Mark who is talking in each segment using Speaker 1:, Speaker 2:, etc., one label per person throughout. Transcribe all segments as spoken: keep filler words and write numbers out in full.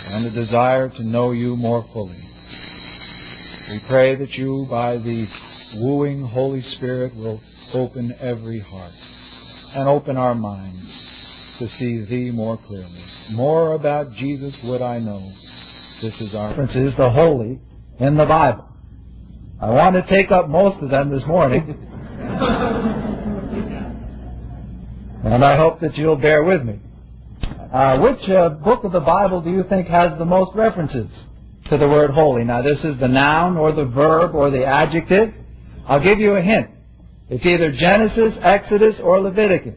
Speaker 1: and a desire to know you more fully. We pray that you, by the wooing Holy Spirit, will open every heart and open our minds to see Thee more clearly. More about Jesus would I know. This is our reference is the holy in the Bible. I want to take up most of them this morning. And I hope that you'll bear with me. Uh, which uh, book of the Bible do you think has the most references to the word holy? Now, this is the noun or the verb or the adjective. I'll give you a hint. It's either Genesis, Exodus, or Leviticus.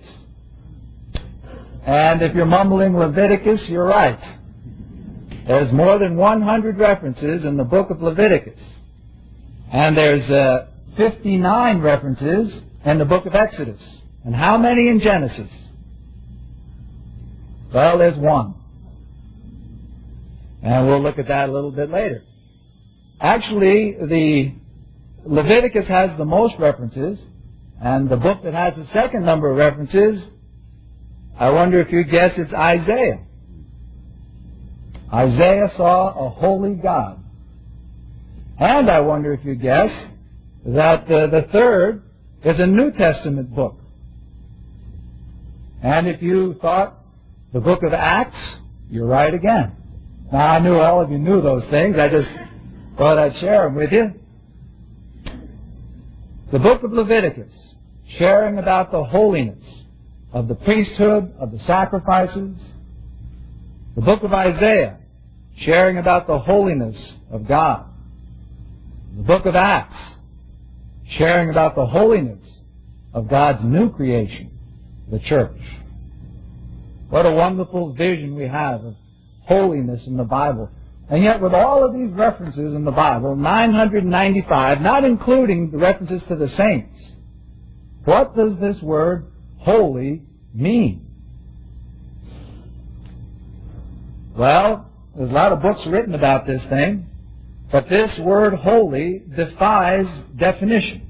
Speaker 1: And if you're mumbling Leviticus, you're right. There's more than one hundred references in the book of Leviticus. And there's uh, fifty-nine references in the book of Exodus. And how many in Genesis? Well, there's one. And we'll look at that a little bit later. Actually, the Leviticus has the most references, and the book that has the second number of references, I wonder if you guess it's Isaiah. Isaiah saw a holy God. And I wonder if you guess that uh, the third is a New Testament book. And if you thought the book of Acts, you're right again. Now, I knew all of you knew those things. I just thought I'd share them with you. The book of Leviticus, sharing about the holiness of the priesthood, of the sacrifices. The book of Isaiah, sharing about the holiness of God. The book of Acts, sharing about the holiness of God's new creation, the church. What a wonderful vision we have of holiness in the Bible. And yet with all of these references in the Bible, nine hundred ninety-five, not including the references to the saints, what does this word holy mean? Well, there's a lot of books written about this thing, but this word holy defies definition.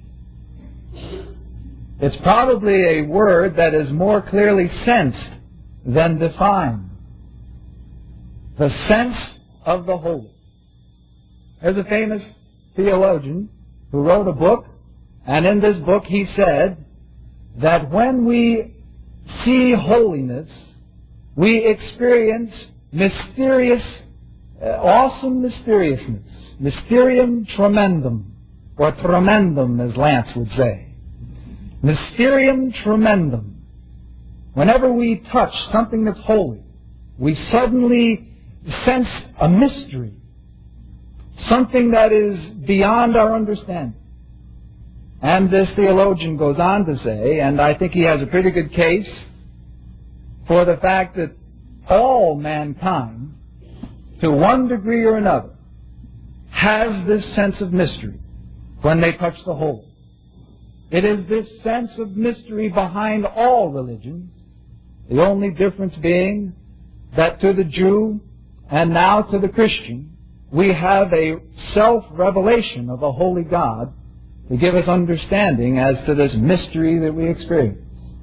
Speaker 1: It's probably a word that is more clearly sensed than defined. The sense of the holy. There's a famous theologian who wrote a book, and in this book he said that when we see holiness, we experience mysterious, uh, awesome mysteriousness. Mysterium tremendum, or tremendum as Lance would say. Mysterium tremendum. Whenever we touch something that's holy, we suddenly sense a mystery, something that is beyond our understanding. And this theologian goes on to say, and I think he has a pretty good case for the fact that all mankind, to one degree or another, has this sense of mystery when they touch the holy. It is this sense of mystery behind all religions, the only difference being that to the Jew and now to the Christian, we have a self-revelation of a holy God to give us understanding as to this mystery that we experience.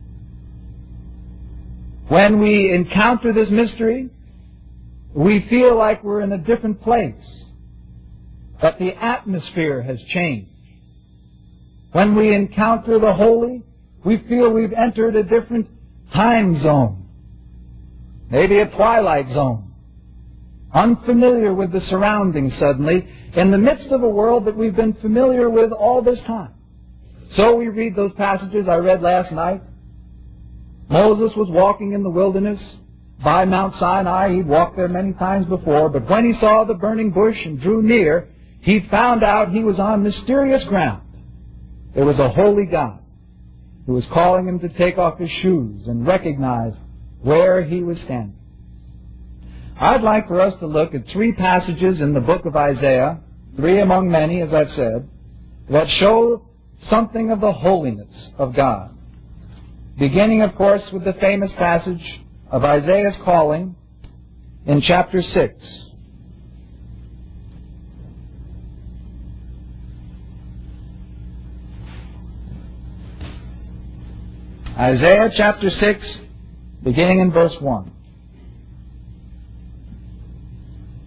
Speaker 1: When we encounter this mystery, we feel like we're in a different place, that the atmosphere has changed. When we encounter the holy, we feel we've entered a different time zone, maybe a twilight zone, unfamiliar with the surroundings suddenly, in the midst of a world that we've been familiar with all this time. So we read those passages I read last night. Moses was walking in the wilderness by Mount Sinai. He'd walked there many times before, but when he saw the burning bush and drew near, he found out he was on mysterious ground. There was a holy God who was calling him to take off his shoes and recognize where he was standing. I'd like for us to look at three passages in the book of Isaiah, three among many, as I've said, that show something of the holiness of God. Beginning, of course, with the famous passage of Isaiah's calling in chapter six. Isaiah chapter six, beginning in verse one.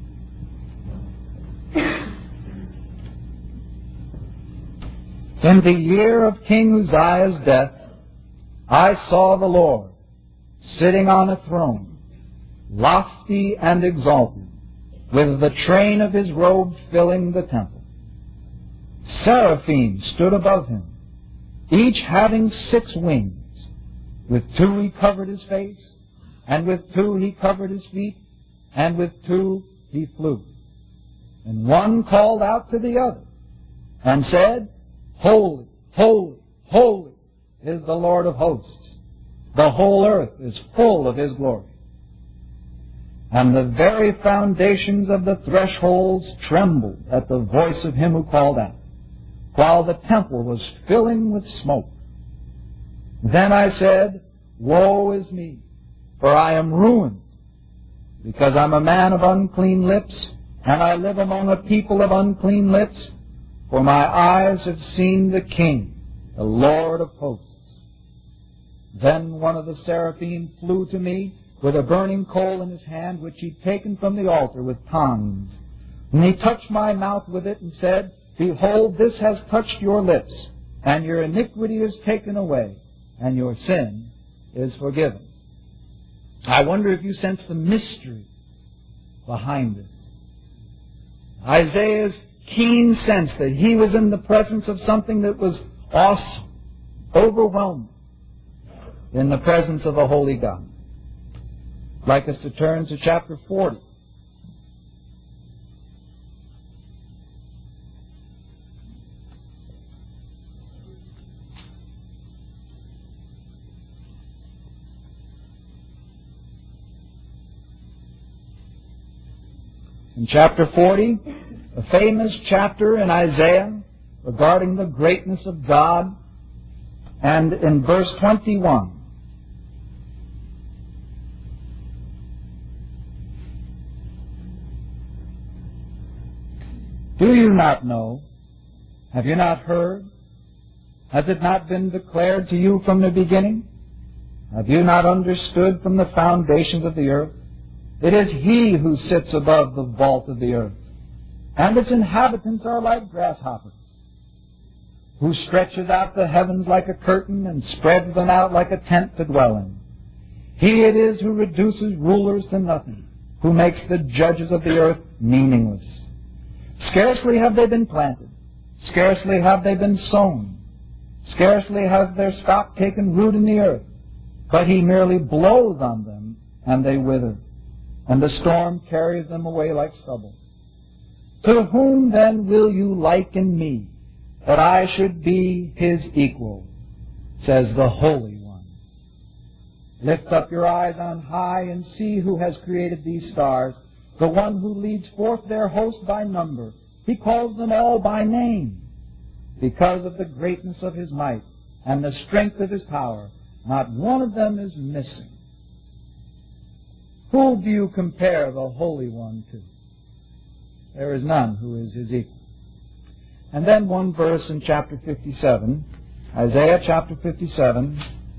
Speaker 1: In the year of King Uzziah's death, I saw the Lord sitting on a throne, lofty and exalted, with the train of his robe filling the temple. Seraphim stood above him, each having six wings. With two he covered his face, and with two he covered his feet, and with two he flew. And one called out to the other, and said, Holy, holy, holy is the Lord of hosts. The whole earth is full of his glory. And the very foundations of the thresholds trembled at the voice of him who called out, while the temple was filling with smoke. Then I said, Woe is me, for I am ruined, because I'm a man of unclean lips, and I live among a people of unclean lips, for my eyes have seen the King, the Lord of hosts. Then one of the seraphim flew to me with a burning coal in his hand, which he'd taken from the altar with tongs. And he touched my mouth with it and said, Behold, this has touched your lips, and your iniquity is taken away, and your sin is forgiven. I wonder if you sense the mystery behind this. Isaiah's keen sense that he was in the presence of something that was awesome, overwhelming, in the presence of a holy God. I'd like us to turn to chapter forty. In chapter forty, a famous chapter in Isaiah regarding the greatness of God, and in verse twenty-one, Do you not know? Have you not heard? Has it not been declared to you from the beginning? Have you not understood from the foundations of the earth? It is He who sits above the vault of the earth, and its inhabitants are like grasshoppers, who stretches out the heavens like a curtain and spreads them out like a tent to dwell in. He it is who reduces rulers to nothing, who makes the judges of the earth meaningless. Scarcely have they been planted, scarcely have they been sown, scarcely has their stock taken root in the earth, but He merely blows on them, and they wither, and the storm carries them away like stubble. To whom then will you liken me, that I should be His equal, says the Holy One. Lift up your eyes on high and see who has created these stars, the one who leads forth their host by number. He calls them all by name. Because of the greatness of His might and the strength of His power, not one of them is missing. Who do you compare the Holy One to? There is none who is His equal. And then one verse in chapter fifty-seven, Isaiah chapter fifty-seven.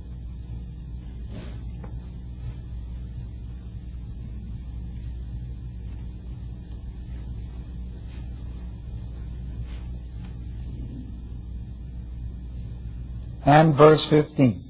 Speaker 1: And verse fifteen.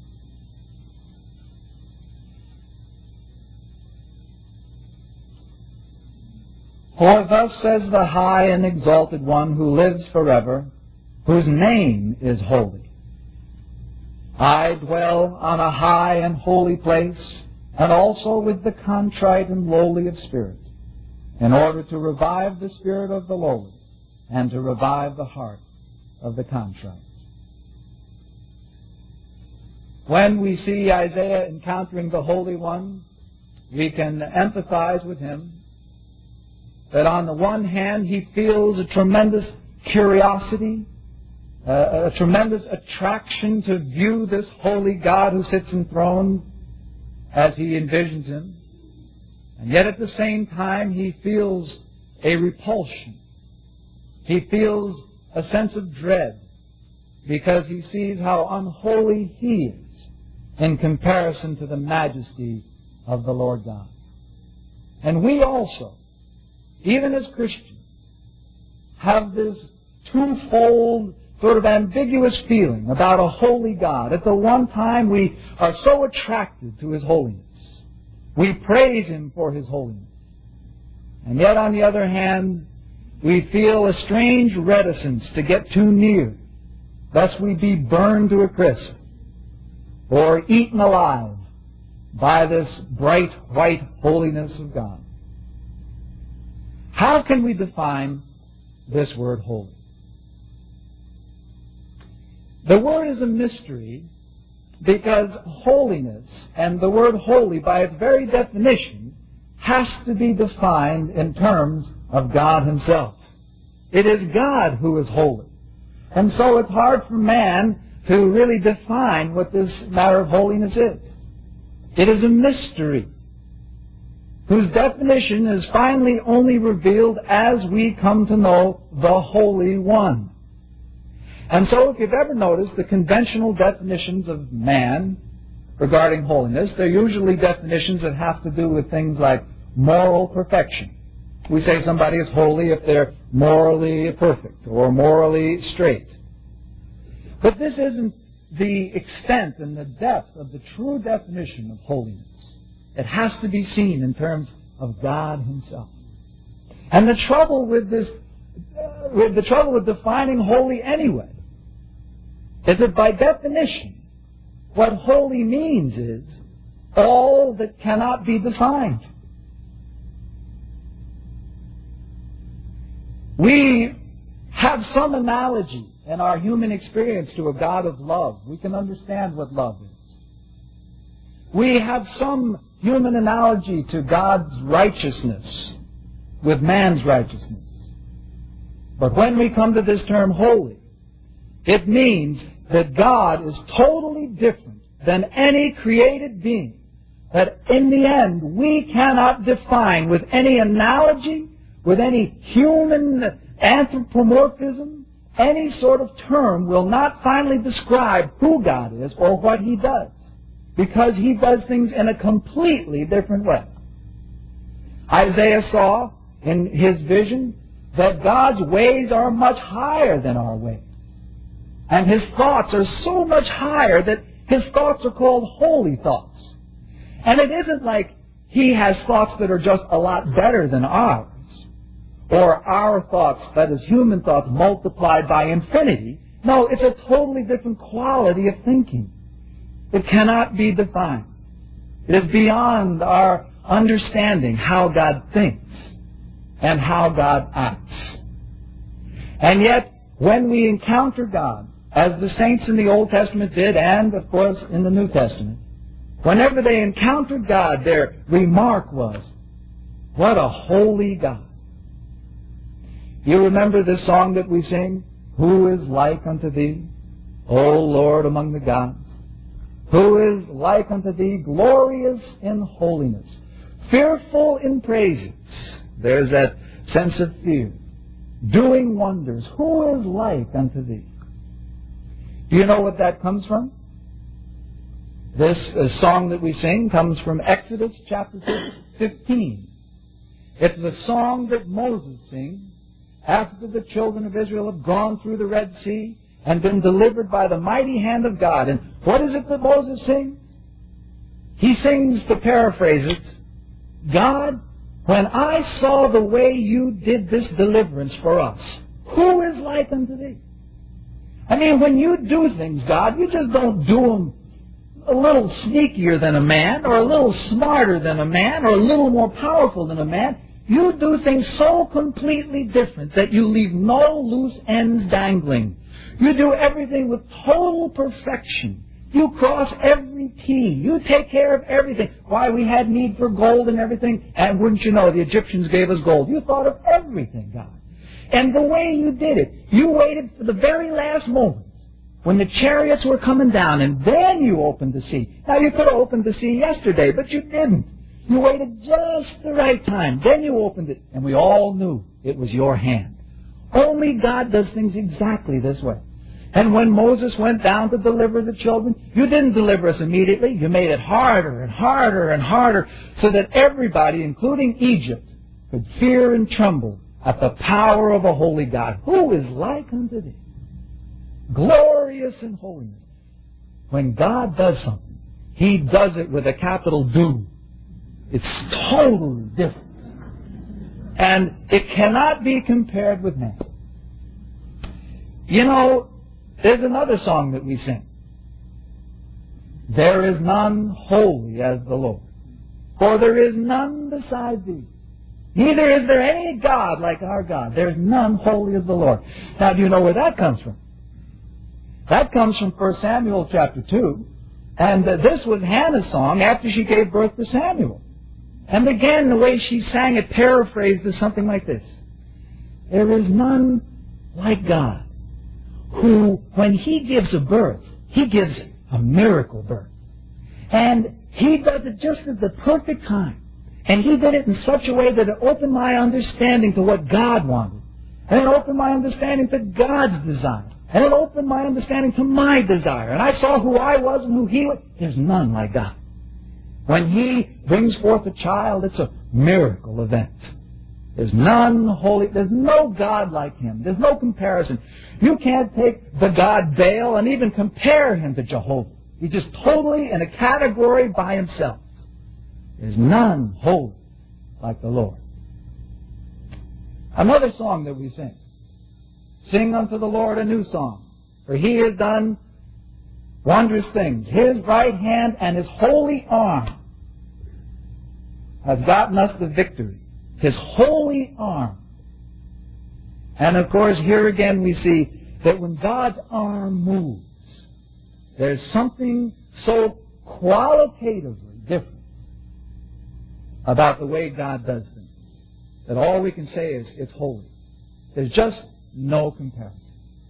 Speaker 1: For thus says the high and exalted one who lives forever, whose name is holy. I dwell on a high and holy place, and also with the contrite and lowly of spirit, in order to revive the spirit of the lowly, and to revive the heart of the contrite. When we see Isaiah encountering the Holy One, we can empathize with him. That on the one hand, he feels a tremendous curiosity, uh, a tremendous attraction to view this holy God who sits enthroned as he envisions Him. And yet at the same time, he feels a repulsion. He feels a sense of dread because he sees how unholy he is in comparison to the majesty of the Lord God. And we also, even as Christians, have this twofold sort of ambiguous feeling about a holy God. At the one time, we are so attracted to His holiness. We praise Him for His holiness. And yet, on the other hand, we feel a strange reticence to get too near, lest we be burned to a crisp or eaten alive by this bright white holiness of God. How can we define this word holy? The word is a mystery because holiness, and the word holy by its very definition, has to be defined in terms of God Himself. It is God who is holy. And so it's hard for man to really define what this matter of holiness is. It is a mystery whose definition is finally only revealed as we come to know the Holy One. And so if you've ever noticed the conventional definitions of man regarding holiness, they're usually definitions that have to do with things like moral perfection. We say somebody is holy if they're morally perfect or morally straight. But this isn't the extent and the depth of the true definition of holiness. It has to be seen in terms of God Himself. And the trouble with this, uh, with the trouble with defining holy anyway, is that by definition, what holy means is all that cannot be defined. We have some analogy in our human experience to a God of love. We can understand what love is. We have some human analogy to God's righteousness with man's righteousness. But when we come to this term holy, it means that God is totally different than any created being, that in the end we cannot define with any analogy, with any human anthropomorphism. Any sort of term will not finally describe who God is or what He does, because He does things in a completely different way. Isaiah saw in his vision that God's ways are much higher than our ways. And His thoughts are so much higher that His thoughts are called holy thoughts. And it isn't like He has thoughts that are just a lot better than ours, or our thoughts, that is human thoughts, multiplied by infinity. No, it's a totally different quality of thinking. It cannot be defined. It is beyond our understanding how God thinks and how God acts. And yet, when we encounter God, as the saints in the Old Testament did, and of course in the New Testament, whenever they encountered God, their remark was, "What a holy God." You remember this song that we sing? Who is like unto Thee, O Lord among the gods? Who is like unto Thee, glorious in holiness, fearful in praises? There's that sense of fear. Doing wonders. Who is like unto Thee? Do you know what that comes from? This uh, song that we sing comes from Exodus chapter fifteen. It's the song that Moses sings after the children of Israel have gone through the Red Sea and been delivered by the mighty hand of God. And what is it that Moses sings? He sings, to paraphrase it, God, when I saw the way You did this deliverance for us, who is like unto Thee? I mean, when You do things, God, You just don't do them a little sneakier than a man, or a little smarter than a man, or a little more powerful than a man. You do things so completely different that You leave no loose ends dangling. You do everything with total perfection. You cross every T. You take care of everything. Why, we had need for gold and everything, and wouldn't you know, the Egyptians gave us gold. You thought of everything, God. And the way You did it, You waited for the very last moment when the chariots were coming down, and then You opened the sea. Now, You could have opened the sea yesterday, but You didn't. You waited just the right time. Then You opened it, and we all knew it was Your hand. Only God does things exactly this way. And when Moses went down to deliver the children, You didn't deliver us immediately. You made it harder and harder and harder so that everybody, including Egypt, could fear and tremble at the power of a holy God. Who is like unto Thee? glorious in holiness. When God does something, He does it with a capital do. It's totally different. And it cannot be compared with man. You know, there's another song that we sing. There is none holy as the Lord, for there is none beside thee. Neither is there any God like our God. There is none holy as the Lord. Now, do you know where that comes from? That comes from First Samuel chapter two. And uh, this was Hannah's song after she gave birth to Samuel. And again, the way she sang it paraphrased is something like this. There is none like God, who, when He gives a birth, He gives a miracle birth. And He does it just at the perfect time. And He did it in such a way that it opened my understanding to what God wanted. And it opened my understanding to God's desire. And it opened my understanding to my desire. And I saw who I was and who He was. There's none like God. When He brings forth a child, it's a miracle event. There's none holy. There's no God like Him. There's no comparison. You can't take the God Baal and even compare Him to Jehovah. He's just totally in a category by Himself. There's none holy like the Lord. Another song that we sing. Sing unto the Lord a new song, for He has done wondrous things. His right hand and His holy arm has gotten us the victory. His holy arm. And of course, here again we see that when God's arm moves, there's something so qualitatively different about the way God does things that all we can say is it's holy. There's just no comparison.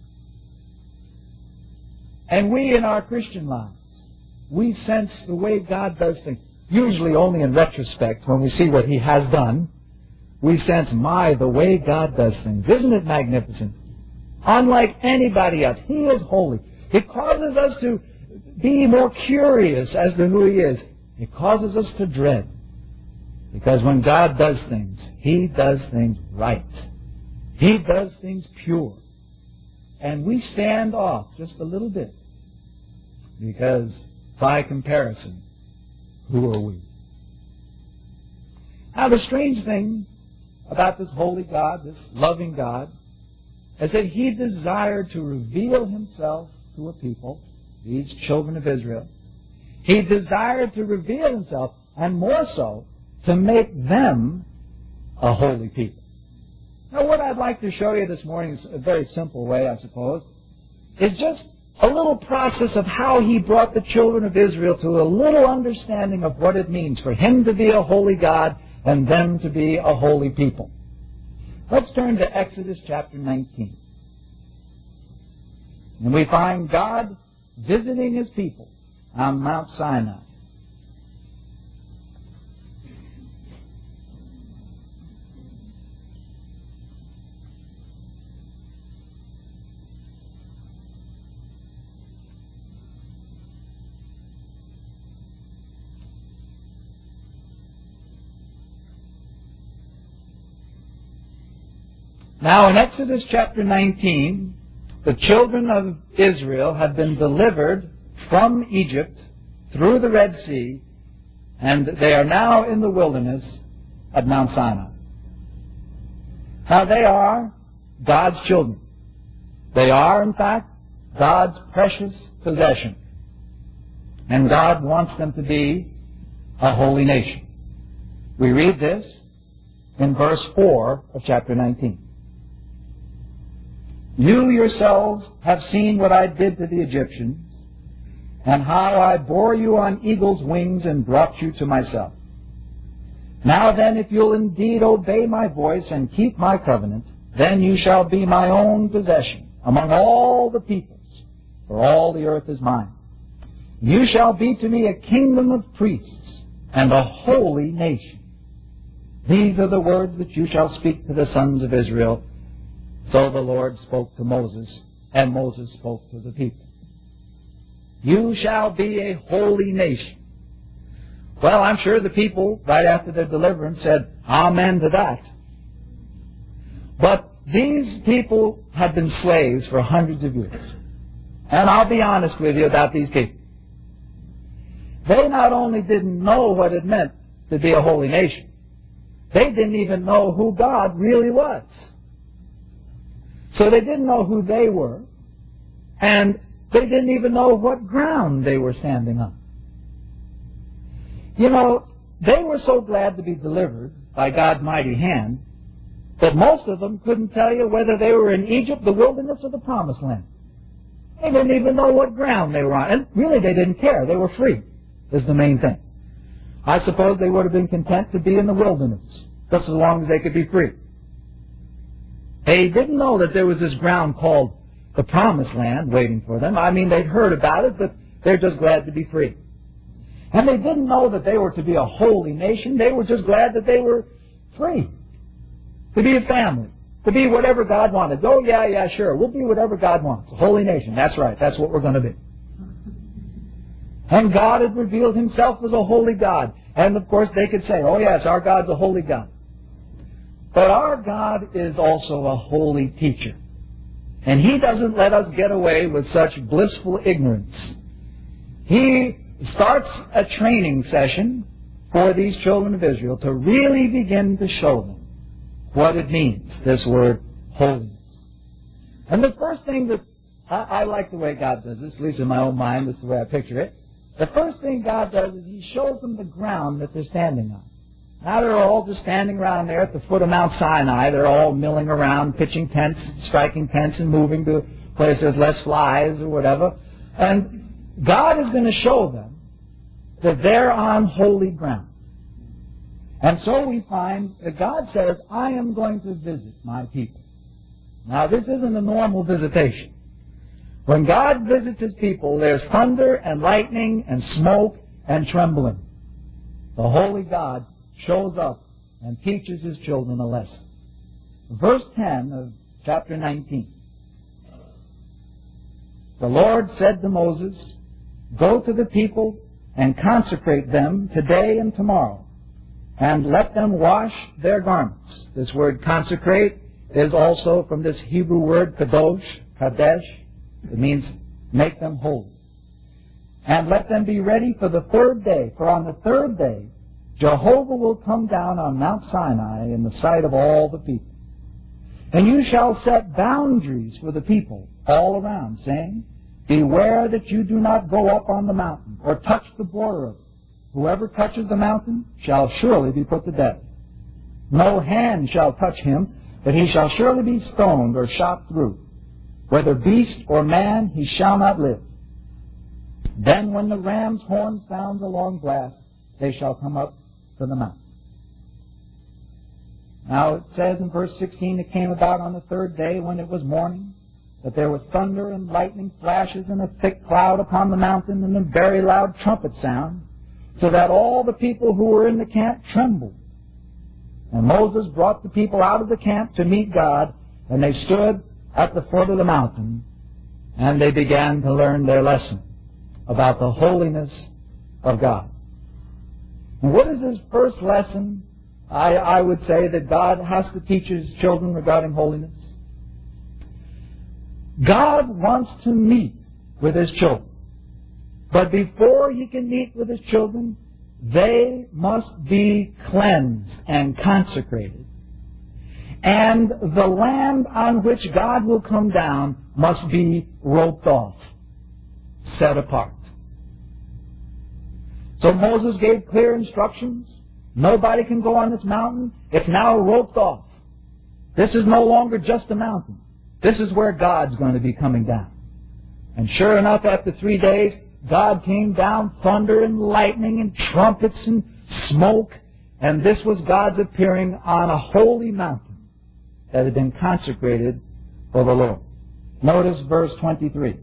Speaker 1: And we in our Christian lives, we sense the way God does things, usually only in retrospect when we see what He has done. We sense, my, the way God does things. Isn't it magnificent? Unlike anybody else, He is holy. It causes us to be more curious as to who He is. It causes us to dread. Because when God does things, He does things right. He does things pure. And we stand off just a little bit. Because, by comparison, who are we? Now, the strange thing about this holy God, this loving God, is that He desired to reveal Himself to a people, these children of Israel. He desired to reveal Himself, and more so, to make them a holy people. Now, what I'd like to show you this morning is a very simple way, I suppose. It's just a little process of how He brought the children of Israel to a little understanding of what it means for Him to be a holy God and them to be a holy people. Let's turn to Exodus chapter nineteen. And we find God visiting His people on Mount Sinai. Now, in Exodus chapter nineteen, the children of Israel have been delivered from Egypt through the Red Sea, and they are now in the wilderness at Mount Sinai. Now, they are God's children. They are, in fact, God's precious possession. And God wants them to be a holy nation. We read this in verse four of chapter nineteen. You yourselves have seen what I did to the Egyptians, and how I bore you on eagle's wings and brought you to myself. Now then, if you'll indeed obey my voice and keep my covenant, then you shall be my own possession among all the peoples, for all the earth is mine. You shall be to me a kingdom of priests and a holy nation. These are the words that you shall speak to the sons of Israel. So the Lord spoke to Moses, and Moses spoke to the people. You shall be a holy nation. Well, I'm sure the people, right after their deliverance, said, Amen to that. But these people had been slaves for hundreds of years. And I'll be honest with you about these people. They not only didn't know what it meant to be a holy nation, they didn't even know who God really was. So they didn't know who they were, and they didn't even know what ground they were standing on. You know, they were so glad to be delivered by God's mighty hand that most of them couldn't tell you whether they were in Egypt, the wilderness, or the Promised Land. They didn't even know what ground they were on. And really, they didn't care. They were free, is the main thing. I suppose they would have been content to be in the wilderness, just as long as they could be free. They didn't know that there was this ground called the Promised Land waiting for them. I mean, they'd heard about it, but they're just glad to be free. And they didn't know that they were to be a holy nation. They were just glad that they were free, to be a family, to be whatever God wanted. Oh, yeah, yeah, sure, we'll be whatever God wants. A holy nation, that's right, that's what we're going to be. And God had revealed Himself as a holy God. And, of course, they could say, oh, yes, our God's a holy God. But our God is also a holy teacher. And He doesn't let us get away with such blissful ignorance. He starts a training session for these children of Israel to really begin to show them what it means, this word holiness. And the first thing that, I, I like the way God does this, at least in my own mind, this is the way I picture it. The first thing God does is He shows them the ground that they're standing on. Now they're all just standing around there at the foot of Mount Sinai. They're all milling around, pitching tents, striking tents, and moving to places less flies or whatever. And God is going to show them that they're on holy ground. And so we find that God says, I am going to visit my people. Now this isn't a normal visitation. When God visits His people, there's thunder and lightning and smoke and trembling. The holy God shows up and teaches His children a lesson. Verse ten of chapter nineteen. The Lord said to Moses, go to the people and consecrate them today and tomorrow, and let them wash their garments. This word consecrate is also from this Hebrew word kadosh, kadesh. It means make them holy. And let them be ready for the third day, for on the third day Jehovah will come down on Mount Sinai in the sight of all the people. And you shall set boundaries for the people all around, saying, beware that you do not go up on the mountain or touch the border of it. Whoever touches the mountain shall surely be put to death. No hand shall touch him, but he shall surely be stoned or shot through. Whether beast or man, he shall not live. Then when the ram's horn sounds a long blast, they shall come up to the mountain. Now it says in verse sixteen, it came about on the third day when it was morning, that there was thunder and lightning flashes and a thick cloud upon the mountain and a very loud trumpet sound, so that all the people who were in the camp trembled. And Moses brought the people out of the camp to meet God, and they stood at the foot of the mountain, and they began to learn their lesson about the holiness of God. And what is his first lesson? I, I would say that God has to teach His children regarding holiness. God wants to meet with His children. But before He can meet with His children, they must be cleansed and consecrated. And the land on which God will come down must be roped off, set apart. So Moses gave clear instructions. Nobody can go on this mountain. It's now roped off. This is no longer just a mountain. This is where God's going to be coming down. And sure enough, after three days, God came down, thunder and lightning and trumpets and smoke, and this was God's appearing on a holy mountain that had been consecrated for the Lord. Notice verse twenty-three.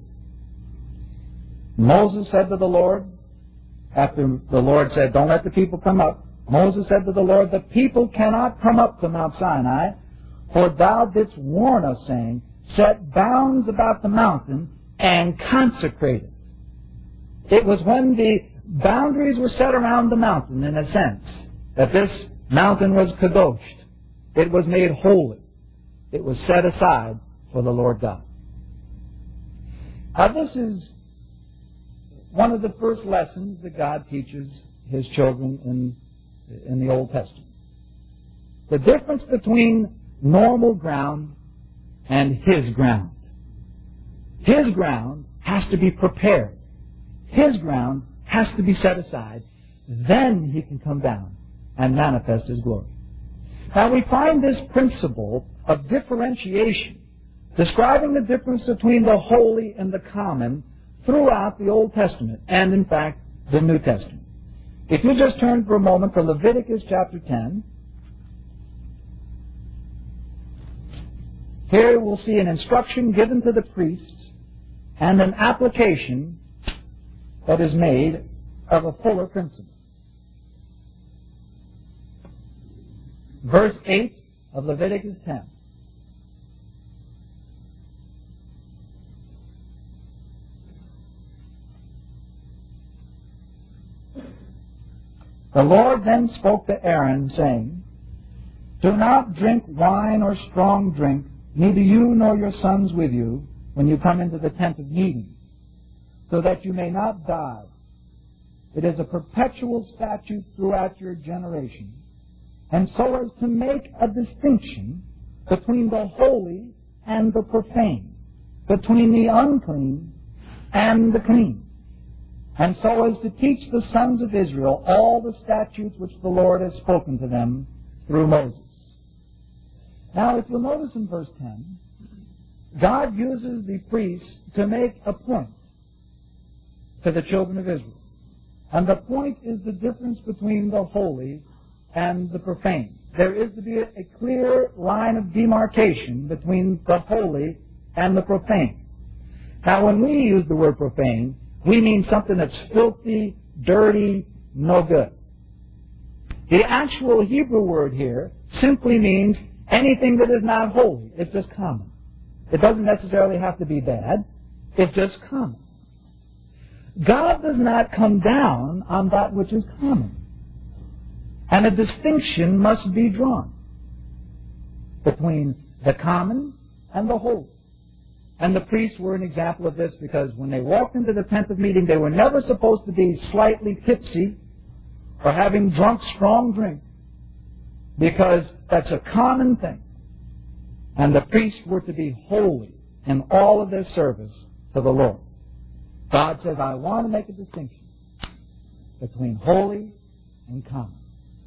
Speaker 1: Moses said to the Lord, after the Lord said, don't let the people come up, Moses said to the Lord, the people cannot come up to Mount Sinai, for thou didst warn us, saying, set bounds about the mountain and consecrate it. It was when the boundaries were set around the mountain, in a sense, that this mountain was kadoshed. It was made holy. It was set aside for the Lord God. Now this is one of the first lessons that God teaches His children in, in the Old Testament. The difference between normal ground and His ground. His ground has to be prepared. His ground has to be set aside. Then He can come down and manifest His glory. Now we find this principle of differentiation, describing the difference between the holy and the common, throughout the Old Testament and, in fact, the New Testament. If you just turn for a moment to Leviticus chapter ten, here we'll see an instruction given to the priests and an application that is made of a fuller principle. Verse eight of Leviticus ten. The Lord then spoke to Aaron, saying, Do not drink wine or strong drink, neither you nor your sons with you, when you come into the tent of meeting, so that you may not die. It is a perpetual statute throughout your generations, and so as to make a distinction between the holy and the profane, between the unclean and the clean, and so as to teach the sons of Israel all the statutes which the Lord has spoken to them through Moses. Now, if you'll notice in verse ten, God uses the priests to make a point to the children of Israel. And the point is the difference between the holy and the profane. There is to be a, a clear line of demarcation between the holy and the profane. Now, when we use the word profane, we mean something that's filthy, dirty, no good. The actual Hebrew word here simply means anything that is not holy. It's just common. It doesn't necessarily have to be bad. It's just common. God does not come down on that which is common. And a distinction must be drawn between the common and the holy. And the priests were an example of this, because when they walked into the tent of meeting, they were never supposed to be slightly tipsy or having drunk strong drink, because that's a common thing. And the priests were to be holy in all of their service to the Lord. God says, I want to make a distinction between holy and common.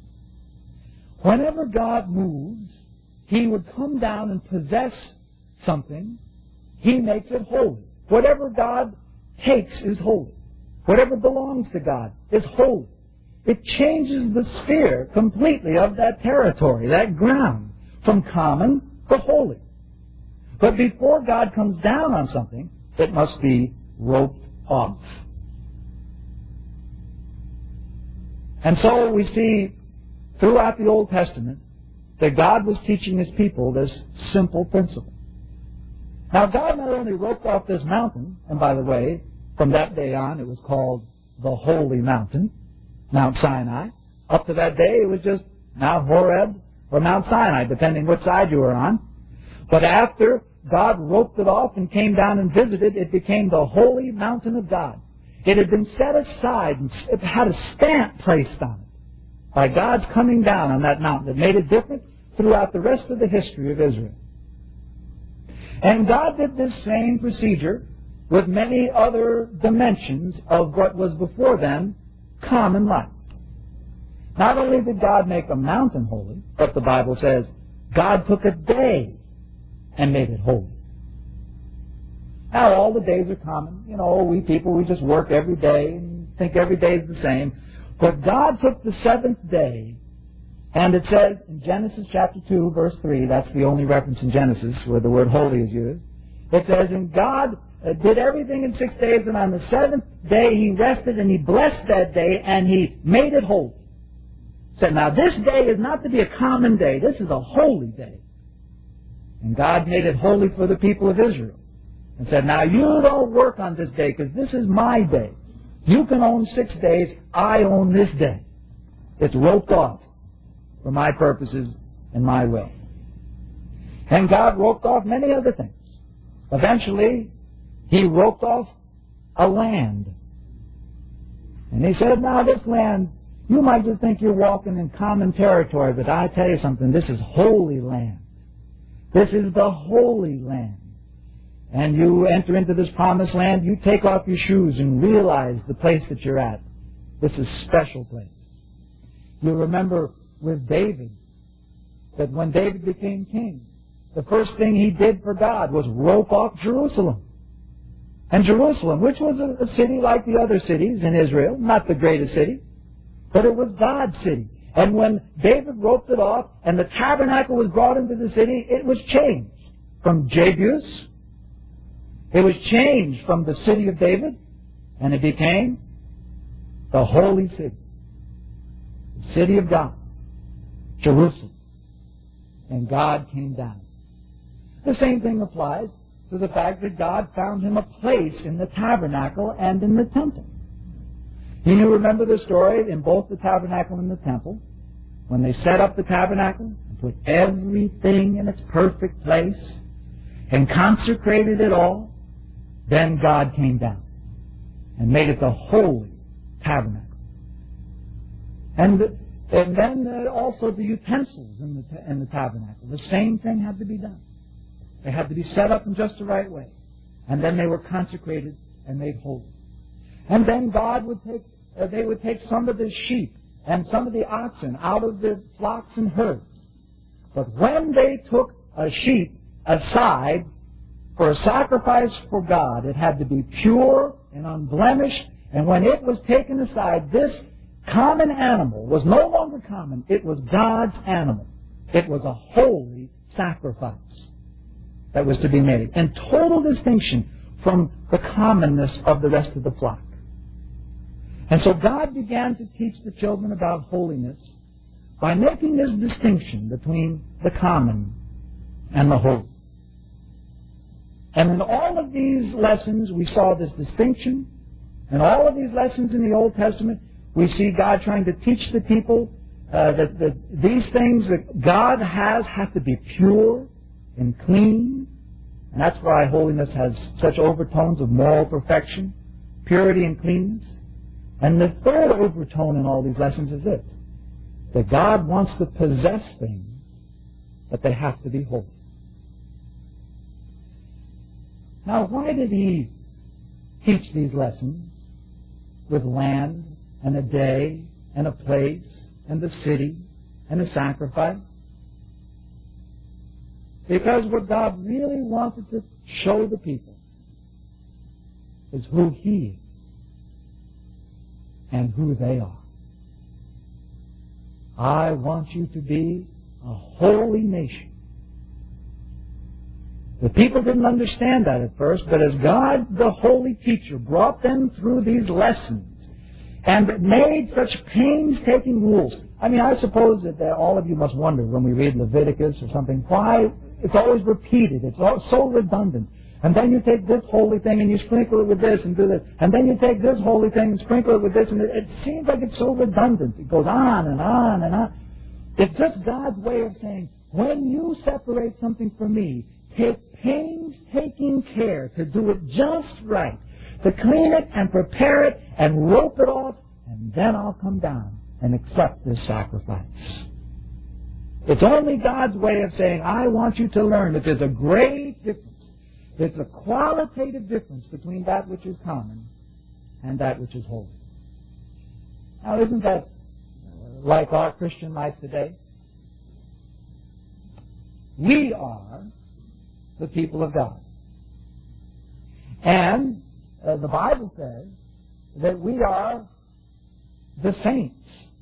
Speaker 1: Whenever God moves, He would come down and possess something. He makes it holy. Whatever God takes is holy. Whatever belongs to God is holy. It changes the sphere completely of that territory, that ground, from common to holy. But before God comes down on something, it must be roped off. And so we see throughout the Old Testament that God was teaching His people this simple principle. Now, God not only roped off this mountain, and by the way, from that day on it was called the Holy Mountain, Mount Sinai. Up to that day it was just Mount Horeb or Mount Sinai, depending which side you were on. But after God roped it off and came down and visited, it became the Holy Mountain of God. It had been set aside and it had a stamp placed on it by God's coming down on that mountain. It made it different throughout the rest of the history of Israel. And God did this same procedure with many other dimensions of what was before then common life. Not only did God make a mountain holy, but the Bible says God took a day and made it holy. Now, all the days are common. You know, we people, we just work every day and think every day is the same. But God took the seventh day, and it says in Genesis chapter two, verse three, that's the only reference in Genesis where the word holy is used. It says, and God uh, did everything in six days, and on the seventh day He rested, and He blessed that day, and He made it holy. Said, now this day is not to be a common day. This is a holy day. And God made it holy for the people of Israel. And said, now you don't work on this day, because this is my day. You can own six days. I own this day. It's roped off for my purposes and my will. And God roped off many other things. Eventually, He roped off a land. And he said, now this land, you might just think you're walking in common territory, but I tell you something, this is holy land. This is the holy land. And you enter into this promised land, you take off your shoes and realize the place that you're at. This is a special place. You remember with David, that when David became king, the first thing he did for God was rope off Jerusalem. And Jerusalem, which was a, a city like the other cities in Israel, not the greatest city, but it was God's city. And when David roped it off and the tabernacle was brought into the city, it was changed from Jebus. It was changed from the city of David, and it became the holy city, the city of God, Jerusalem. And God came down. The same thing applies to the fact that God found him a place in the tabernacle and in the temple. You remember the story in both the tabernacle and the temple, when they set up the tabernacle and put everything in its perfect place and consecrated it all, then God came down and made it the holy tabernacle. And, the, and then uh, also the utensils in the, in the tabernacle, the same thing had to be done. They had to be set up in just the right way. And then they were consecrated and made holy. And then God would take, uh, they would take some of the sheep and some of the oxen out of the flocks and herds. But when they took a sheep aside for a sacrifice for God, it had to be pure and unblemished. And when it was taken aside, this common animal was no longer common. It was God's animal. It was a holy sacrifice that was to be made, in total distinction from the commonness of the rest of the flock. And so God began to teach the children about holiness by making this distinction between the common and the holy. And in all of these lessons, we saw this distinction. In all of these lessons in the Old Testament, we see God trying to teach the people uh, that, that these things that God has have to be pure and clean. And that's why holiness has such overtones of moral perfection, purity and cleanness. And the third overtone in all these lessons is this, that God wants to possess things, but they have to be holy. Now, why did he teach these lessons with land and a day and a place and a city and a sacrifice? Because what God really wanted to show the people is who He is and who they are. I want you to be a holy nation. The people didn't understand that at first, but as God, the holy teacher, brought them through these lessons and made such painstaking rules. I mean, I suppose that all of you must wonder when we read Leviticus or something, why it's always repeated. It's all so redundant. And then you take this holy thing and you sprinkle it with this and do this. And then you take this holy thing and sprinkle it with this. And it, it seems like it's so redundant. It goes on and on and on. It's just God's way of saying, when you separate something from me, take painstaking care to do it just right, to clean it and prepare it and rope it off, and then I'll come down and accept this sacrifice. It's only God's way of saying, I want you to learn that there's a great difference. There's a qualitative difference between that which is common and that which is holy. Now, isn't that like our Christian life today? We are the people of God. And uh, the Bible says that we are the saints.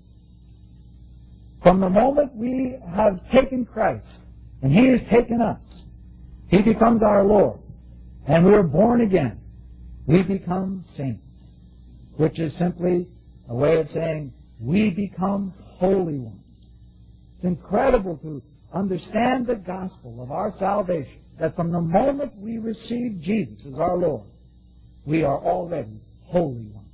Speaker 1: From the moment we have taken Christ and He has taken us, He becomes our Lord, and we are born again, we become saints, which is simply a way of saying we become holy ones. It's incredible to understand the gospel of our salvation, that from the moment we receive Jesus as our Lord, we are already holy ones.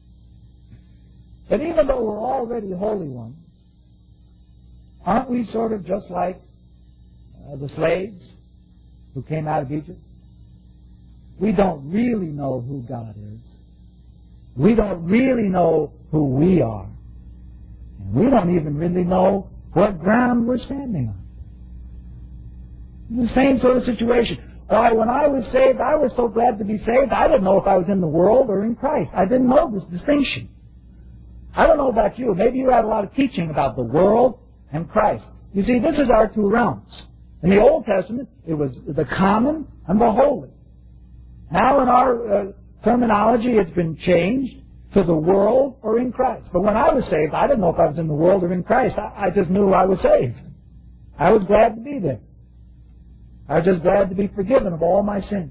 Speaker 1: But even though we're already holy ones, aren't we sort of just like uh, the slaves who came out of Egypt? we don't really know who God is. We don't really know who we are. And we don't even really know what ground we're standing on. It's the same sort of situation. Why, when I was saved, I was so glad to be saved, I didn't know if I was in the world or in Christ. I didn't know this distinction. I don't know about you. Maybe you had a lot of teaching about the world and Christ. You see, this is our two realms. In the Old Testament, it was the common and the holy. Now in our uh, terminology, it's been changed to the world or in Christ. But when I was saved, I didn't know if I was in the world or in Christ. I, I just knew I was saved. I was glad to be there. I was just glad to be forgiven of all my sins.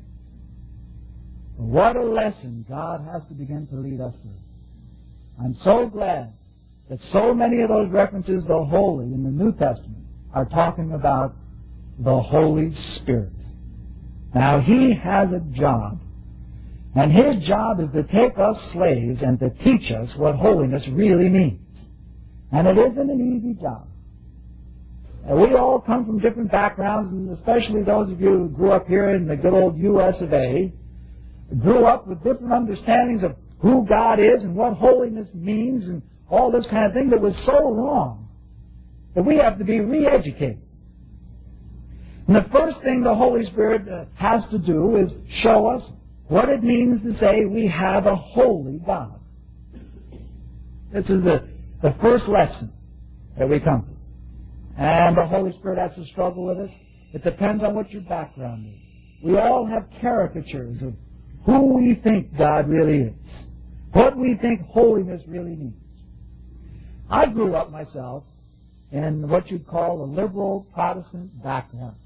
Speaker 1: What a lesson God has to begin to lead us through. I'm so glad that so many of those references to the holy in the New Testament are talking about the Holy Spirit. Now, He has a job. And His job is to take us slaves and to teach us what holiness really means. And it isn't an easy job. And we all come from different backgrounds, and especially those of you who grew up here in the good old U S of A, grew up with different understandings of who God is and what holiness means and all this kind of thing that was so wrong that we have to be re-educated. And the first thing the Holy Spirit uh, has to do is show us what it means to say we have a holy God. This is the, the first lesson that we come to. And the Holy Spirit has to struggle with us. It depends on what your background is. We all have caricatures of who we think God really is, what we think holiness really means. I grew up myself in what you'd call a liberal Protestant background.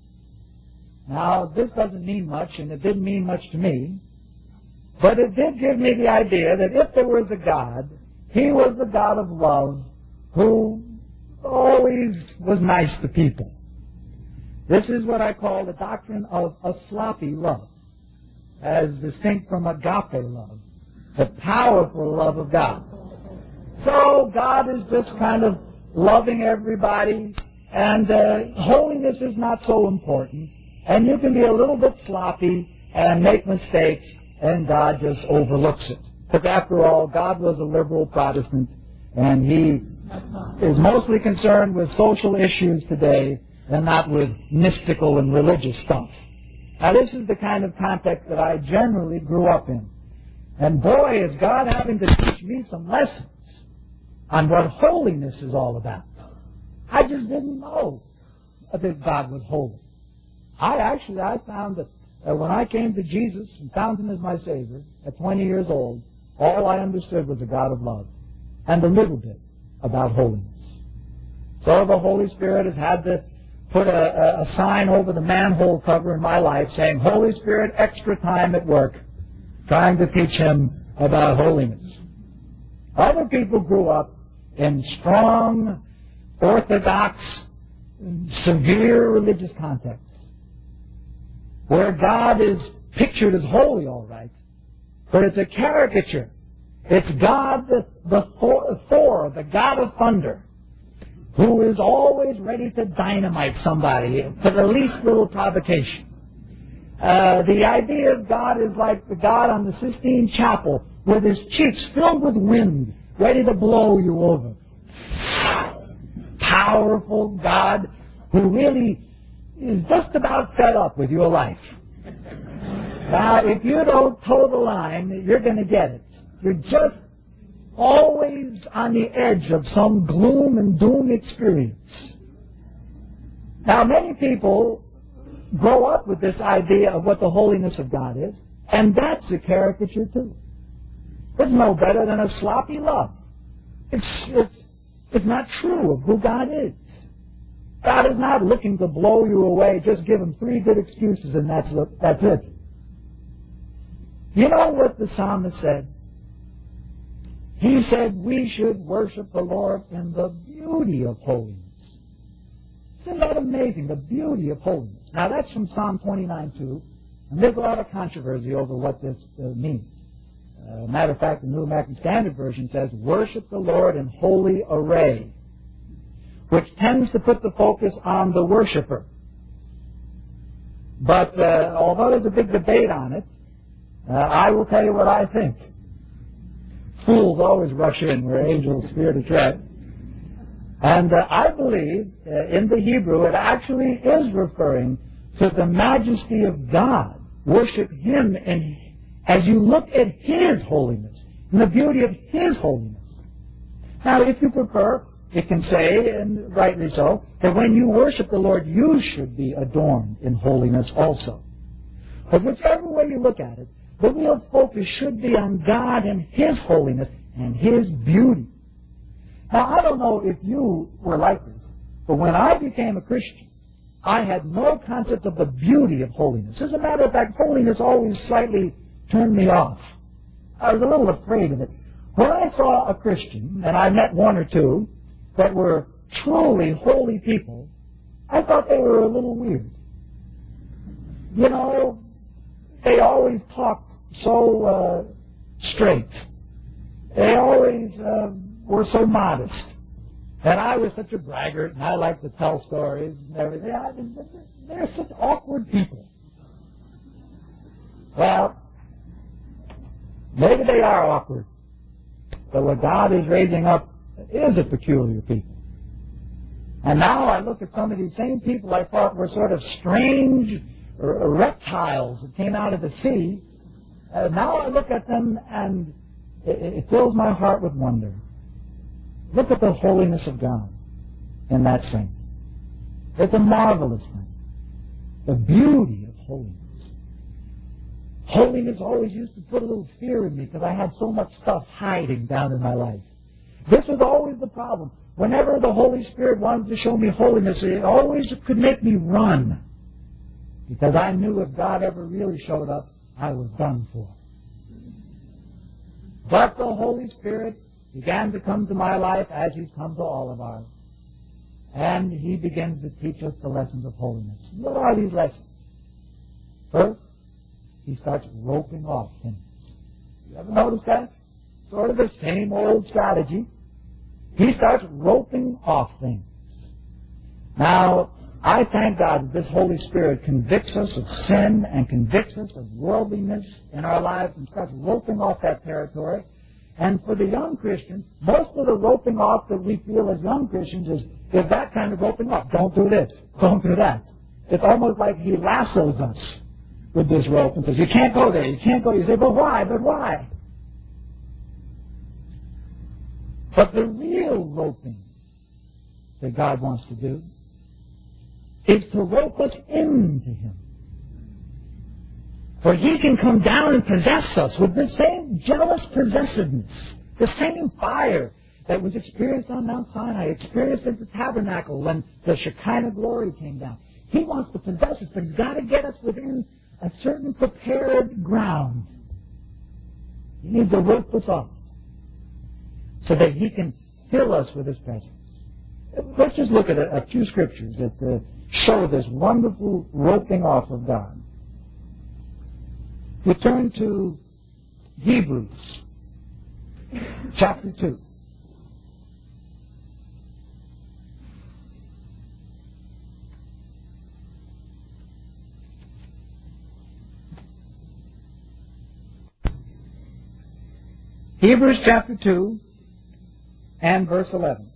Speaker 1: Now, this doesn't mean much, and it didn't mean much to me, but it did give me the idea that if there was a God, He was the God of love who always was nice to people. This is what I call the doctrine of a sloppy love, as distinct from agape love, the powerful love of God. So God is just kind of loving everybody, and uh, holiness is not so important. And you can be a little bit sloppy and make mistakes, and God just overlooks it. Because after all, God was a liberal Protestant, and He is mostly concerned with social issues today and not with mystical and religious stuff. Now, this is the kind of context that I generally grew up in. And boy, is God having to teach me some lessons on what holiness is all about. I just didn't know that God was holy. I actually, I found that uh, when I came to Jesus and found Him as my Savior at twenty years old, all I understood was a God of love and a little bit about holiness. So the Holy Spirit has had to put a, a, a sign over the manhole cover in my life saying, Holy Spirit, extra time at work, trying to teach Him about holiness. Other people grew up in strong, orthodox, severe religious contexts, where God is pictured as holy, all right, but it's a caricature. It's God, the, the Thor, Thor, the God of thunder, who is always ready to dynamite somebody for the least little provocation. Uh, the idea of God is like the God on the Sistine Chapel, with His cheeks filled with wind, ready to blow you over. Powerful God who really is just about fed up with your life. Now, if you don't toe the line, you're going to get it. You're just always on the edge of some gloom and doom experience. Now, many people grow up with this idea of what the holiness of God is, and that's a caricature too. It's no better than a sloppy love. It's, it's, it's not true of who God is. God is not looking to blow you away. Just give Him three good excuses and that's, that's it. You know what the psalmist said? He said we should worship the Lord in the beauty of holiness. Isn't that amazing, the beauty of holiness? Now that's from Psalm twenty-nine two, and there's a lot of controversy over what this uh, means. Uh, matter of fact, the New American Standard Version says, worship the Lord in holy array, which tends to put the focus on the worshiper. But uh, although there's a big debate on it, uh, I will tell you what I think. Fools always rush in where angels fear to tread. And uh, I believe uh, in the Hebrew it actually is referring to the majesty of God. Worship Him and as you look at His holiness and the beauty of His holiness. Now, if you prefer, it can say, and rightly so, that when you worship the Lord, you should be adorned in holiness also. But whichever way you look at it, the real focus should be on God and His holiness and His beauty. Now, I don't know if you were like this, but when I became a Christian, I had no concept of the beauty of holiness. As a matter of fact, holiness always slightly turned me off. I was a little afraid of it. When I saw a Christian, and I met one or two, that were truly holy people, I thought they were a little weird. You know, they always talked so uh, straight. They always uh, were so modest. And I was such a braggart, and I liked to tell stories and everything. I, they're such awkward people. Well, maybe they are awkward. But what God is raising up is a peculiar people. And now I look at some of these same people I thought were sort of strange reptiles that came out of the sea. Uh, now I look at them and it, it fills my heart with wonder. Look at the holiness of God in that saint. It's a marvelous thing. The beauty of holiness. Holiness always used to put a little fear in me because I had so much stuff hiding down in my life. This was always the problem. Whenever the Holy Spirit wanted to show me holiness, it always could make me run. Because I knew if God ever really showed up, I was done for. But the Holy Spirit began to come to my life as He's come to all of ours. And He begins to teach us the lessons of holiness. What are these lessons? First, He starts roping off things. You ever notice that? Sort of the same old strategy. He starts roping off things. Now, I thank God that this Holy Spirit convicts us of sin and convicts us of worldliness in our lives and starts roping off that territory. And for the young Christians, most of the roping off that we feel as young Christians is, is that kind of roping off. Don't do this. Don't do that. It's almost like He lassos us with this rope and says, you can't go there. You can't go. You say, but why? But why? But the real roping that God wants to do is to rope us into Him. For He can come down and possess us with the same jealous possessiveness, the same fire that was experienced on Mount Sinai, experienced at the tabernacle when the Shekinah glory came down. He wants to possess us, but He's got to get us within a certain prepared ground. He needs to rope us off so that He can fill us with His presence. Let's just look at a, a few scriptures that uh, show this wonderful roping off of God. We turn to Hebrews chapter two. Hebrews chapter two and verse eleven.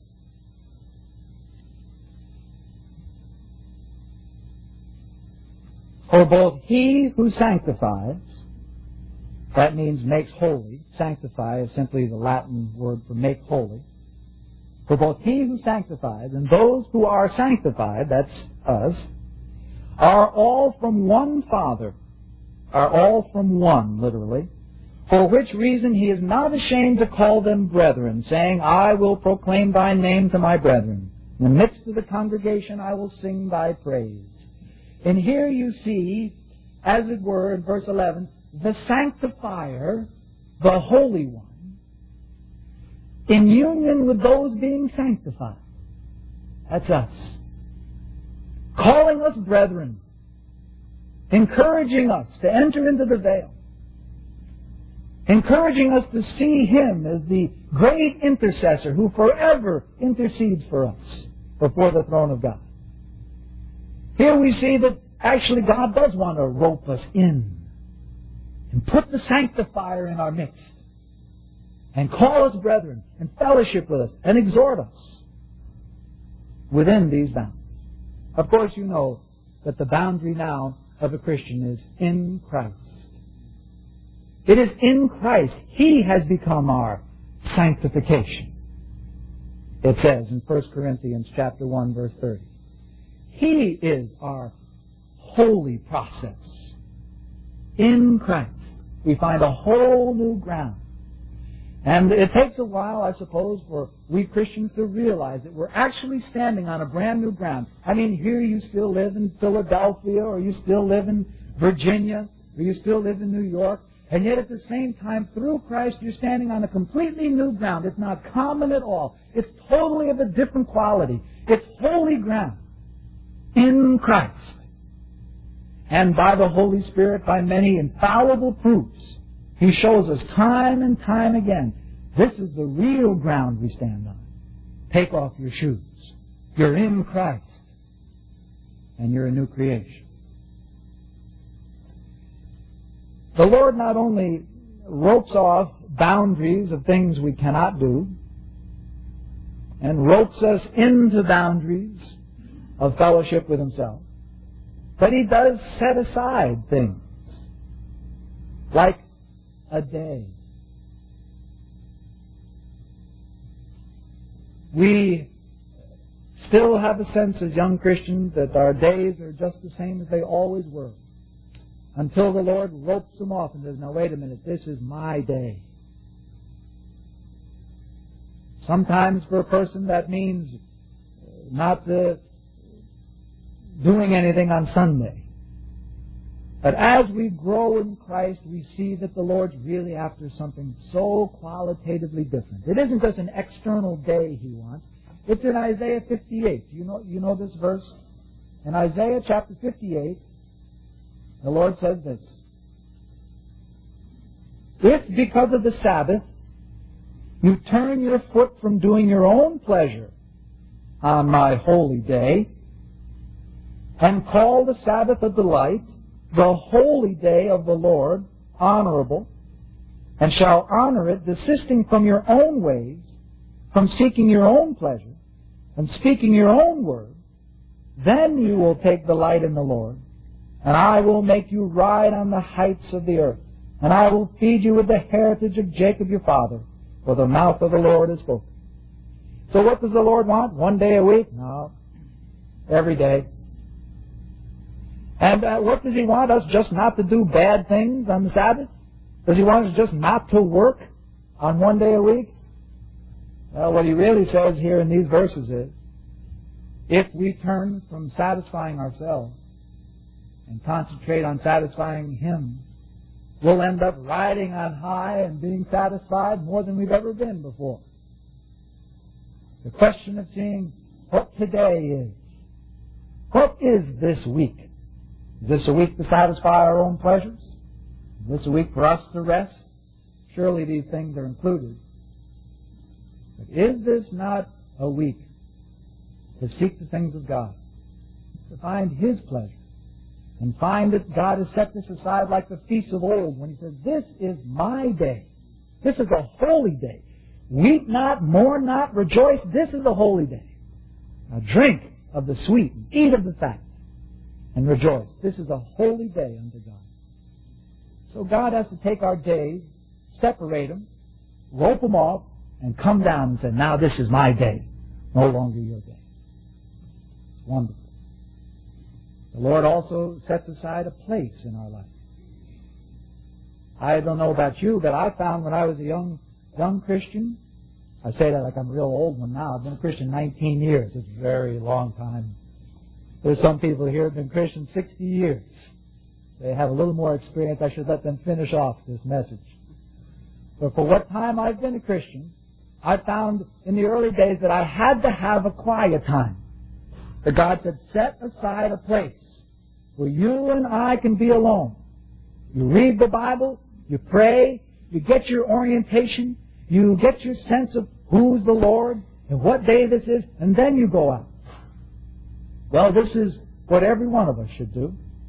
Speaker 1: For both He who sanctifies, that means makes holy. Sanctify is simply the Latin word for make holy. For both He who sanctifies and those who are sanctified, that's us, are all from one Father, are all from one, literally, for which reason He is not ashamed to call them brethren, saying, I will proclaim Thy name to my brethren. In the midst of the congregation I will sing Thy praise. And here you see, as it were, in verse eleven, the sanctifier, the Holy One, in union with those being sanctified. That's us. Calling us brethren. Encouraging us to enter into the veil. Encouraging us to see Him as the great intercessor who forever intercedes for us before the throne of God. Here we see that Actually, God does want to rope us in and put the sanctifier in our midst and call us brethren and fellowship with us and exhort us within these bounds. Of course, you know that the boundary now of a Christian is in Christ. It is in Christ. He has become our sanctification. It says in First Corinthians chapter one, verse thirty. He is our holy process. In Christ, we find a whole new ground. And it takes a while, I suppose, for we Christians to realize that we're actually standing on a brand new ground. I mean, here you still live in Philadelphia, or you still live in Virginia, or you still live in New York, and yet at the same time, through Christ, you're standing on a completely new ground. It's not common at all. It's totally of a different quality. It's holy ground in Christ. And by the Holy Spirit, by many infallible proofs, He shows us time and time again, this is the real ground we stand on. Take off your shoes. You're in Christ. And you're a new creation. The Lord not only ropes off boundaries of things we cannot do, and ropes us into boundaries of fellowship with Himself, but He does set aside things like a day. We still have a sense as young Christians that our days are just the same as they always were, until the Lord ropes them off and says, now wait a minute, this is my day. Sometimes for a person that means not uh, doing anything on Sunday. But as we grow in Christ, we see that the Lord's really after something so qualitatively different. It isn't just an external day He wants. It's in Isaiah fifty-eight. You know, you know this verse? In Isaiah chapter fifty-eight, the Lord says this. If because of the Sabbath you turn your foot from doing your own pleasure on my holy day, and call the Sabbath a delight, the holy day of the Lord honorable, and shall honor it, desisting from your own ways, from seeking your own pleasure, and speaking your own word, then you will take delight in the Lord, and I will make you ride on the heights of the earth, and I will feed you with the heritage of Jacob your father, for the mouth of the Lord is spoken. So what does the Lord want? One day a week? No. Every day. And uh, what does He want us just not to do bad things on the Sabbath? Does He want us just not to work on one day a week? Well, what He really says here in these verses is, if we turn from satisfying ourselves and concentrate on satisfying Him, we'll end up riding on high and being satisfied more than we've ever been before. The question of seeing what today is. What is this week? Is this a week to satisfy our own pleasures? Is this a week for us to rest? Surely these things are included. But is this not a week to seek the things of God, to find His pleasure, and find that God has set this aside like the feasts of old when He says, this is my day. This is a holy day. Weep not, mourn not, rejoice. This is a holy day. Now drink of the sweet, eat of the fat, and rejoice. This is a holy day unto God. So God has to take our days, separate them, rope them off, and come down and say, now this is my day, no longer your day. It's wonderful. The Lord also sets aside a place in our life. I don't know about you, but I found when I was a young young Christian, I say that like I'm a real old one now. I've been a Christian nineteen years. It's a very long time. There's some people here who have been Christians sixty years. They have a little more experience. I should let them finish off this message. But for what time I've been a Christian, I found in the early days that I had to have a quiet time. That God said, set aside a place where you and I can be alone. You read the Bible, you pray, you get your orientation, you get your sense of who's the Lord and what day this is, and then you go out. Well, this is what every one of us should do.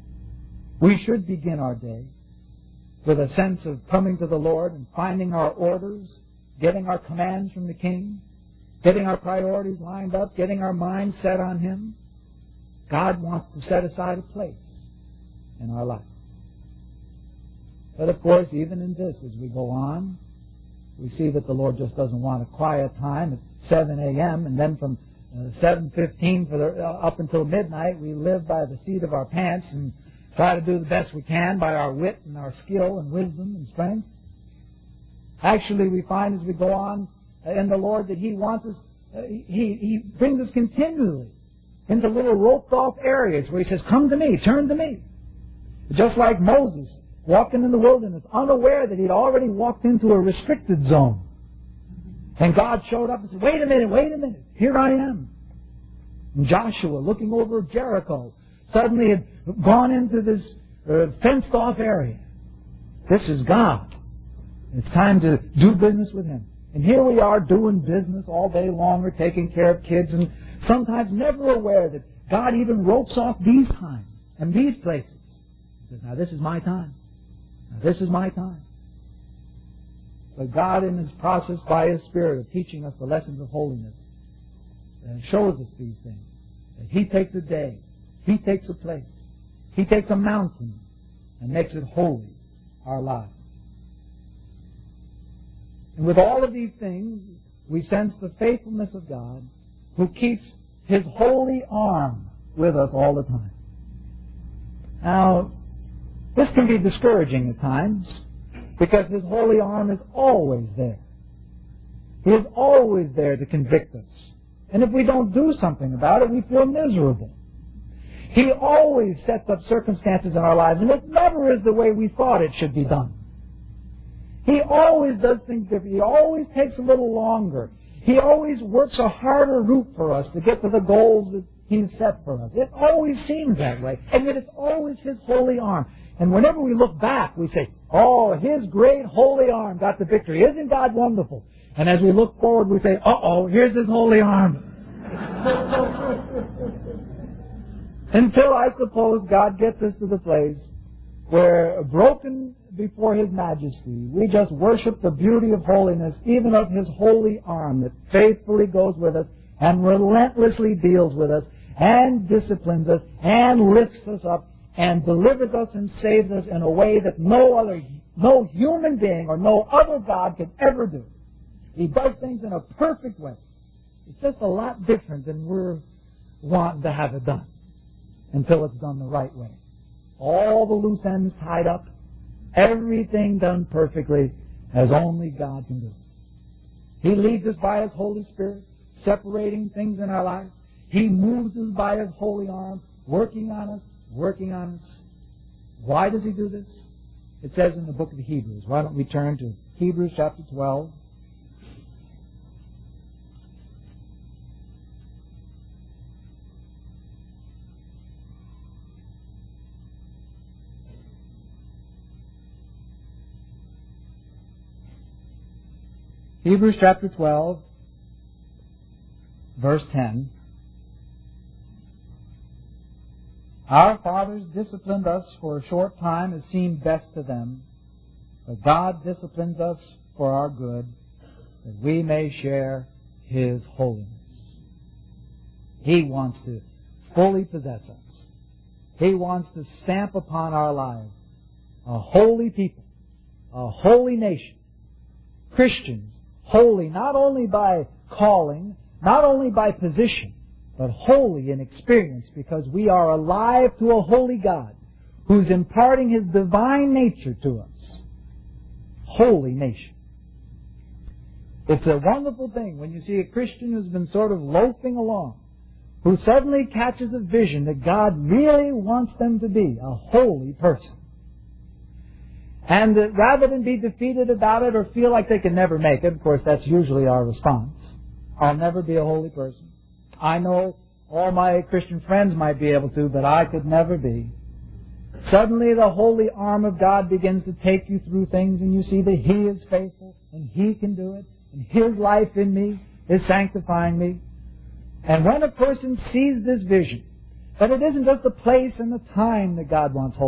Speaker 1: We should begin our day with a sense of coming to the Lord and finding our orders, getting our commands from the King, getting our priorities lined up, getting our minds set on Him. God wants to set aside a place in our life. But of course, even in this, as we go on, we see that the Lord just doesn't want a quiet time at seven a.m. and then from uh, seven fifteen for the, uh, up until midnight, we live by the seat of our pants and try to do the best we can by our wit and our skill and wisdom and strength. Actually, we find as we go on in the Lord that He wants us, uh, He, He brings us continually into little roped-off areas where He says, come to me, turn to me. Just like Moses walking in the wilderness, unaware that he'd already walked into a restricted zone. And God showed up and said, wait a minute, wait a minute, here I am. And Joshua, looking over Jericho, suddenly had gone into this uh, fenced-off area. This is God. It's time to do business with Him. And here we are doing business all day long. We're taking care of kids and sometimes never aware that God even ropes off these times and these places. He says, now this is my time. Now this is my time. But God, in His process by His Spirit of teaching us the lessons of holiness, uh, shows us these things. That He takes a day. He takes a place. He takes a mountain and makes it holy, our lives. And with all of these things, we sense the faithfulness of God, who keeps His holy arm with us all the time. Now, this can be discouraging at times, because His holy arm is always there. He is always there to convict us. And if we don't do something about it, we feel miserable. He always sets up circumstances in our lives, and it never is the way we thought it should be done. He always does things different. He always takes a little longer. He always works a harder route for us to get to the goals that He's set for us. It always seems that way, and yet it's always His holy arm. And whenever we look back, we say, oh, His great holy arm got the victory. Isn't God wonderful? And as we look forward, we say, uh-oh, here's His holy arm. Until, I suppose, God gets us to the place where, broken before His majesty, we just worship the beauty of holiness, even of His holy arm that faithfully goes with us and relentlessly deals with us and disciplines us and lifts us up and delivers us and saves us in a way that no other, no human being or no other God could ever do. He does things in a perfect way. It's just a lot different than we're wanting to have it done until it's done the right way. All the loose ends tied up, everything done perfectly as only God can do. He leads us by His Holy Spirit, separating things in our lives. He moves us by His holy arm, working on us, working on us. Why does He do this? It says in the book of Hebrews. Why don't we turn to Hebrews chapter twelve. Hebrews chapter twelve, verse ten. Our fathers disciplined us for a short time as seemed best to them, but God disciplines us for our good, that we may share His holiness. He wants to fully possess us. He wants to stamp upon our lives a holy people, a holy nation, Christians, holy not only by calling, not only by position, but holy in experience, because we are alive to a holy God who's imparting His divine nature to us. Holy nation. It's a wonderful thing when you see a Christian who's been sort of loafing along, who suddenly catches a vision that God really wants them to be a holy person. And that rather than be defeated about it or feel like they can never make it, of course that's usually our response. I'll never be a holy person. I know all my Christian friends might be able to, but I could never be. Suddenly the holy arm of God begins to take you through things, and you see that He is faithful and He can do it, and His life in me is sanctifying me. And when a person sees this vision, that it isn't just the place and the time that God wants holy,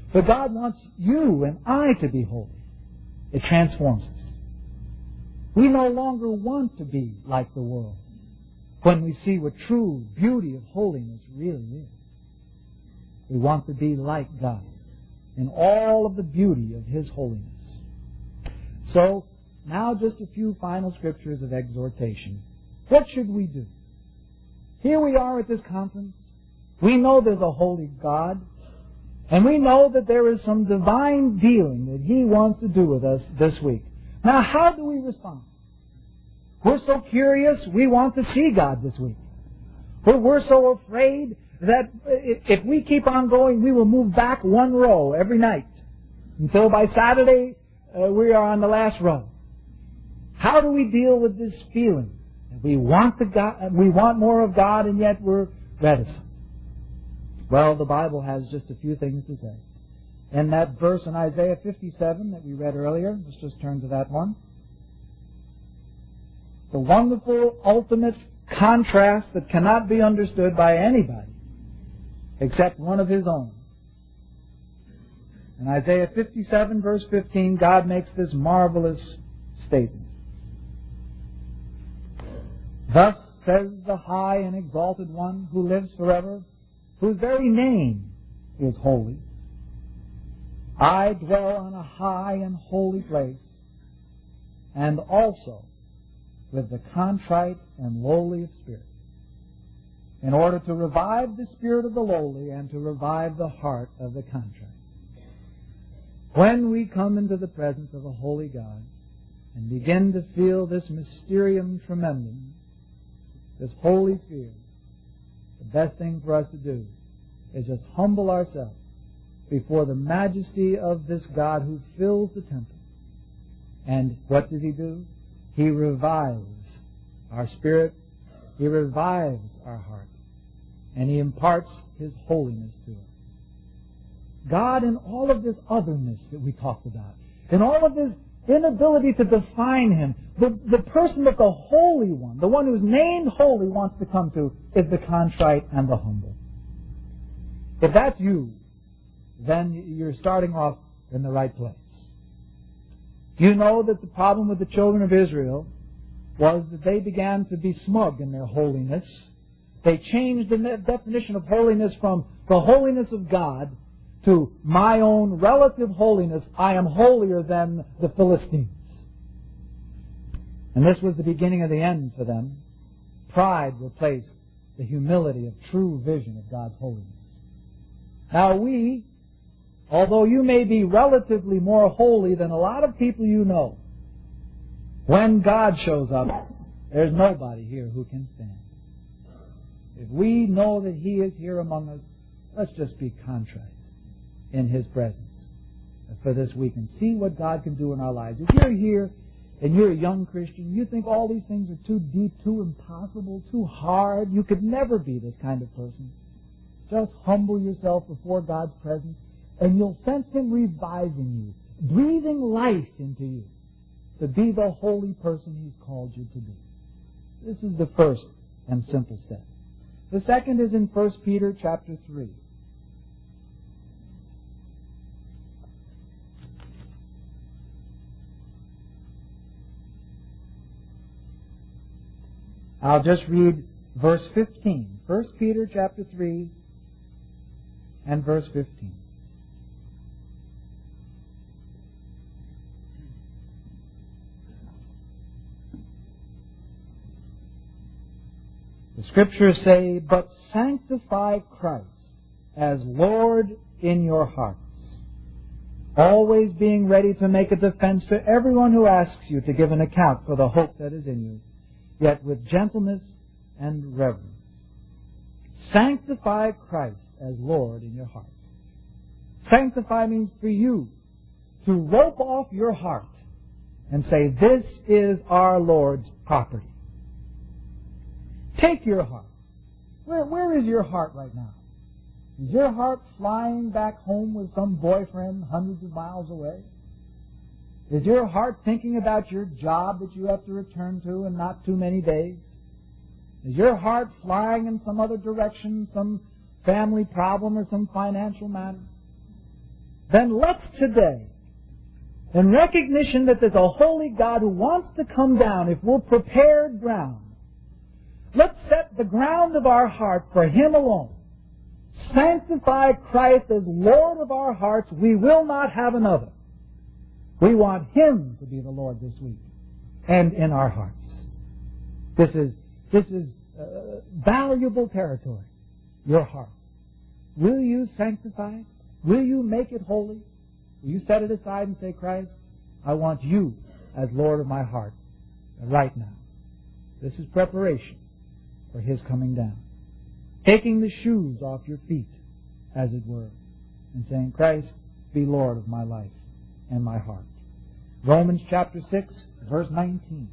Speaker 1: But God wants you and I to be holy. It transforms us. We no longer want to be like the world when we see what true beauty of holiness really is. We want to be like God in all of the beauty of His holiness. So, now just a few final scriptures of exhortation. What should we do? Here we are at this conference. We know there's a holy God. And we know that there is some divine dealing that He wants to do with us this week. Now, how do we respond? We're so curious, we want to see God this week. But we're so afraid that if we keep on going, we will move back one row every night until by Saturday uh, we are on the last row. How do we deal with this feeling? We want the God, we want more of God, and yet we're reticent. Well, the Bible has just a few things to say. In that verse in Isaiah fifty-seven that we read earlier, let's just turn to that one. The wonderful, ultimate contrast that cannot be understood by anybody except one of His own. In Isaiah fifty-seven, verse fifteen, God makes this marvelous statement. Thus says the high and exalted one who lives forever, whose very name is holy. I dwell on a high and holy place, and also with the contrite and lowly of spirit, in order to revive the spirit of the lowly and to revive the heart of the contrite. When we come into the presence of a holy God and begin to feel this mysterium tremendum, this holy fear, the best thing for us to do is just humble ourselves before the majesty of this God who fills the temple. And what does He do? He revives our spirit, He revives our heart, and He imparts His holiness to us. God, in all of this otherness that we talked about, in all of this inability to define Him, the, the person that the Holy One, the one who's named holy, wants to come to is the contrite and the humble. If that's you, then you're starting off in the right place. You know that the problem with the children of Israel was that they began to be smug in their holiness. They changed the definition of holiness from the holiness of God to my own relative holiness. I am holier than the Philistines. And this was the beginning of the end for them. Pride replaced the humility of true vision of God's holiness. Now we, although you may be relatively more holy than a lot of people you know, when God shows up, there's nobody here who can stand. If we know that He is here among us, let's just be contrite in His presence for this week and see what God can do in our lives. If you're here and you're a young Christian, you think all these things are too deep, too impossible, too hard, you could never be this kind of person. Just humble yourself before God's presence, and you'll sense Him reviving you, breathing life into you to be the holy person He's called you to be. This is the first and simple step. The second is in First Peter chapter three. I'll just read verse fifteen. First Peter chapter three and verse fifteen. The Scriptures say, "But sanctify Christ as Lord in your hearts, always being ready to make a defense to everyone who asks you to give an account for the hope that is in you, yet with gentleness and reverence." Sanctify Christ as Lord in your heart. Sanctify means for you to rope off your heart and say, this is our Lord's property. Take your heart. Where, where is your heart right now? Is your heart flying back home with some boyfriend hundreds of miles away? Is your heart thinking about your job that you have to return to in not too many days? Is your heart flying in some other direction, some family problem or some financial matter? then let's today, in recognition that there's a holy God who wants to come down if we're prepared ground, let's set the ground of our heart for Him alone. Sanctify Christ as Lord of our hearts. We will not have another. We want Him to be the Lord this week and in our hearts. This is, this is uh, valuable territory, your heart. Will you sanctify it? Will you make it holy? Will you set it aside and say, Christ, I want you as Lord of my heart right now. This is preparation for His coming down. Taking the shoes off your feet, as it were, and saying, Christ, be Lord of my life and my heart. Romans chapter six, verse nineteen.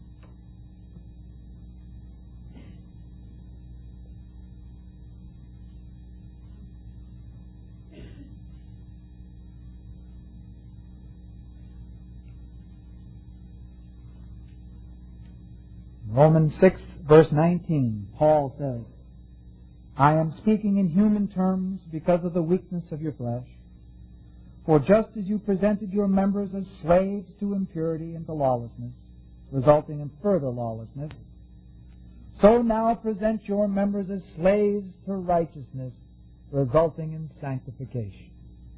Speaker 1: Romans six, verse nineteen, Paul says, I am speaking in human terms because of the weakness of your flesh. For just as you presented your members as slaves to impurity and to lawlessness, resulting in further lawlessness, so now present your members as slaves to righteousness, resulting in sanctification.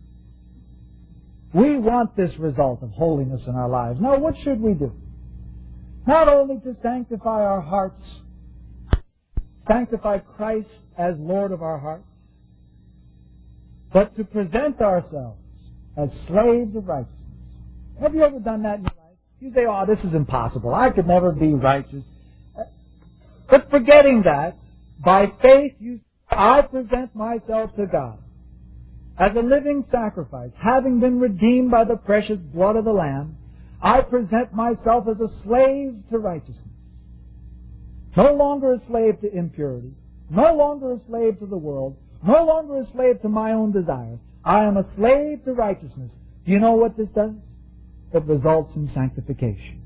Speaker 1: We want this result of holiness in our lives. Now, what should we do? Not only to sanctify our hearts, sanctify Christ as Lord of our hearts, but to present ourselves as slaves of righteousness. Have you ever done that in your life? You say, oh, this is impossible. I could never be righteous. But forgetting that, by faith you I present myself to God as a living sacrifice, having been redeemed by the precious blood of the Lamb. I present myself as a slave to righteousness. No longer a slave to impurity. No longer a slave to the world. No longer a slave to my own desires. I am a slave to righteousness. Do you know what this does? It results in sanctification.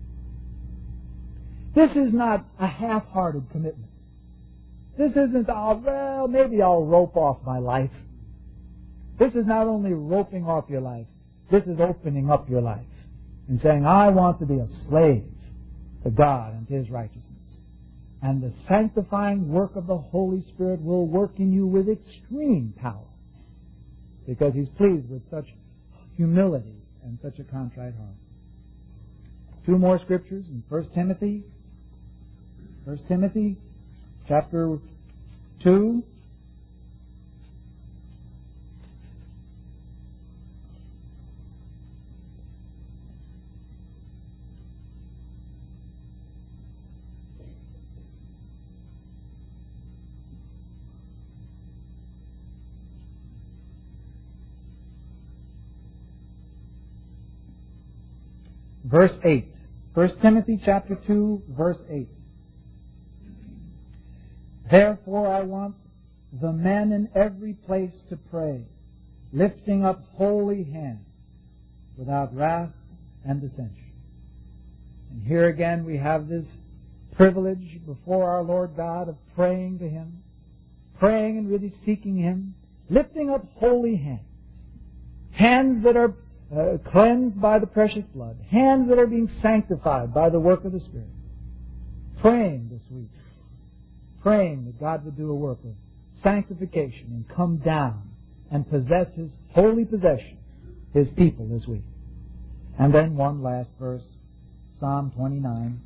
Speaker 1: This is not a half-hearted commitment. This isn't, oh, well, maybe I'll rope off my life. This is not only roping off your life. This is opening up your life and saying, I want to be a slave to God and to His righteousness. And the sanctifying work of the Holy Spirit will work in you with extreme power, because He's pleased with such humility and such a contrite heart. Two more scriptures in First Timothy. First Timothy chapter two. Verse eight. First Timothy chapter two, verse eight. Therefore I want the men in every place to pray, lifting up holy hands, without wrath and dissension. And here again we have this privilege before our Lord God of praying to Him, praying and really seeking Him, lifting up holy hands, hands that are Uh, cleansed by the precious blood, hands that are being sanctified by the work of the Spirit. Praying this week, praying that God would do a work of sanctification and come down and possess His holy possession, His people this week. And then one last verse, Psalm twenty-nine.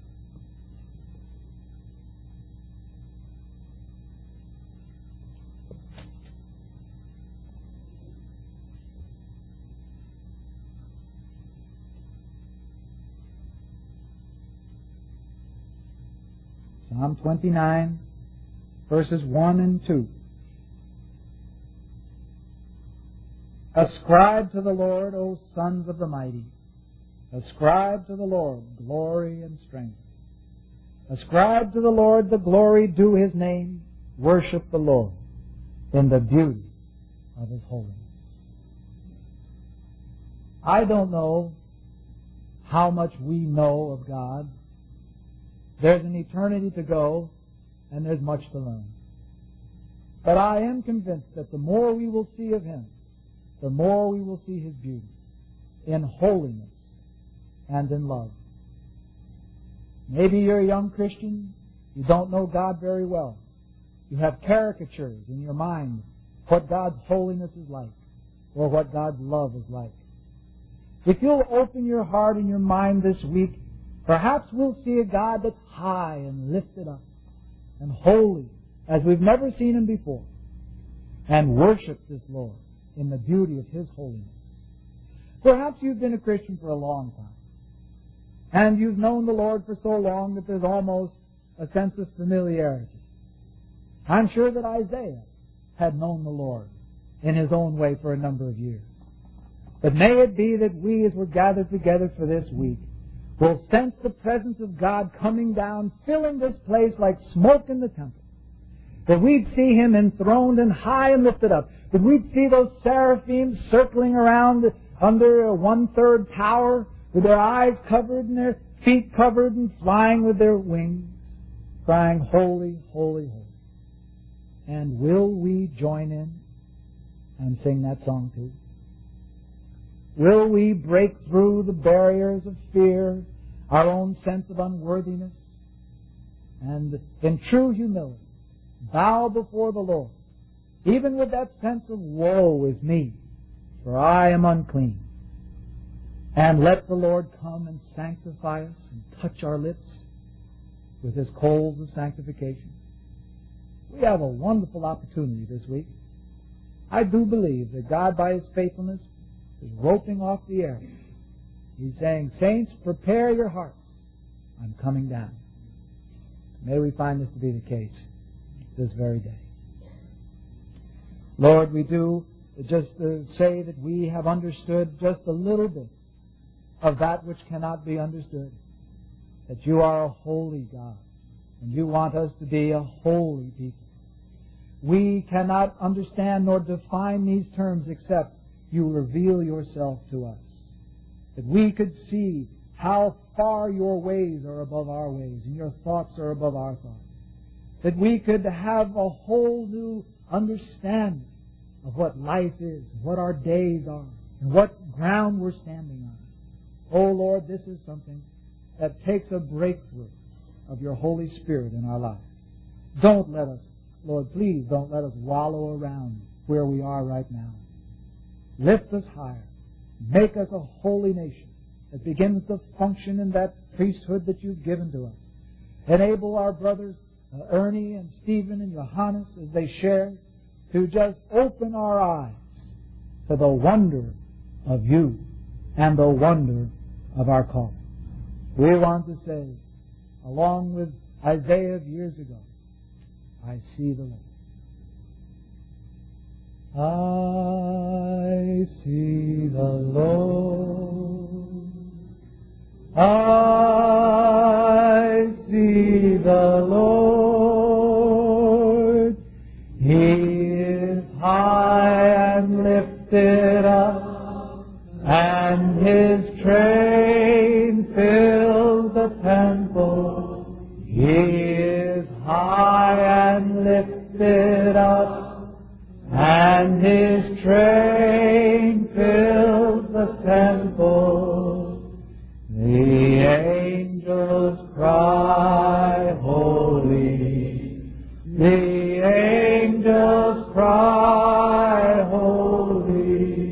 Speaker 1: Psalm twenty-nine, verses one and two. Ascribe to the Lord, O sons of the mighty. Ascribe to the Lord glory and strength. Ascribe to the Lord the glory due His name. Worship the Lord in the beauty of His holiness. I don't know how much we know of God. There's an eternity to go, and there's much to learn. But I am convinced that the more we will see of Him, the more we will see His beauty in holiness and in love. Maybe you're a young Christian. You don't know God very well. You have caricatures in your mind what God's holiness is like or what God's love is like. If you'll open your heart and your mind this week, perhaps we'll see a God that's high and lifted up and holy as we've never seen Him before, and worship this Lord in the beauty of His holiness. Perhaps you've been a Christian for a long time, and you've known the Lord for so long that there's almost a sense of familiarity. I'm sure that Isaiah had known the Lord in his own way for a number of years. But may it be that we, as we're gathered together for this week, will sense the presence of God coming down, filling this place like smoke in the temple. That we'd see Him enthroned and high and lifted up. That we'd see those seraphim circling around under a one-third tower with their eyes covered and their feet covered and flying with their wings, crying, "Holy, holy, holy." And will we join in and sing that song too? Will we break through the barriers of fear, our own sense of unworthiness, and in true humility bow before the Lord, even with that sense of woe is me, for I am unclean, and let the Lord come and sanctify us and touch our lips with His coals of sanctification? We have a wonderful opportunity this week. I do believe that God, by His faithfulness, is roping off the air. He's saying, "Saints, prepare your hearts. I'm coming down." May we find this to be the case this very day. Lord, we do just uh, say that we have understood just a little bit of that which cannot be understood. That You are a holy God, and You want us to be a holy people. We cannot understand nor define these terms except You reveal Yourself to us. That we could see how far Your ways are above our ways and Your thoughts are above our thoughts. That we could have a whole new understanding of what life is, what our days are, and what ground we're standing on. Oh Lord, this is something that takes a breakthrough of Your Holy Spirit in our lives. Don't let us, Lord, please don't let us wallow around where we are right now. Lift us higher. Make us a holy nation that begins to function in that priesthood that You've given to us. Enable our brothers, uh, Ernie and Stephen and Johannes, as they share, to just open our eyes to the wonder of You and the wonder of our calling. We want to say, along with Isaiah of years ago, I see the Lord. I see the Lord. I see the Lord. He is high and lifted up, and His train fills the temple. He is high and lifted up, and His train fills the temple. The angels cry, holy. The angels cry, holy.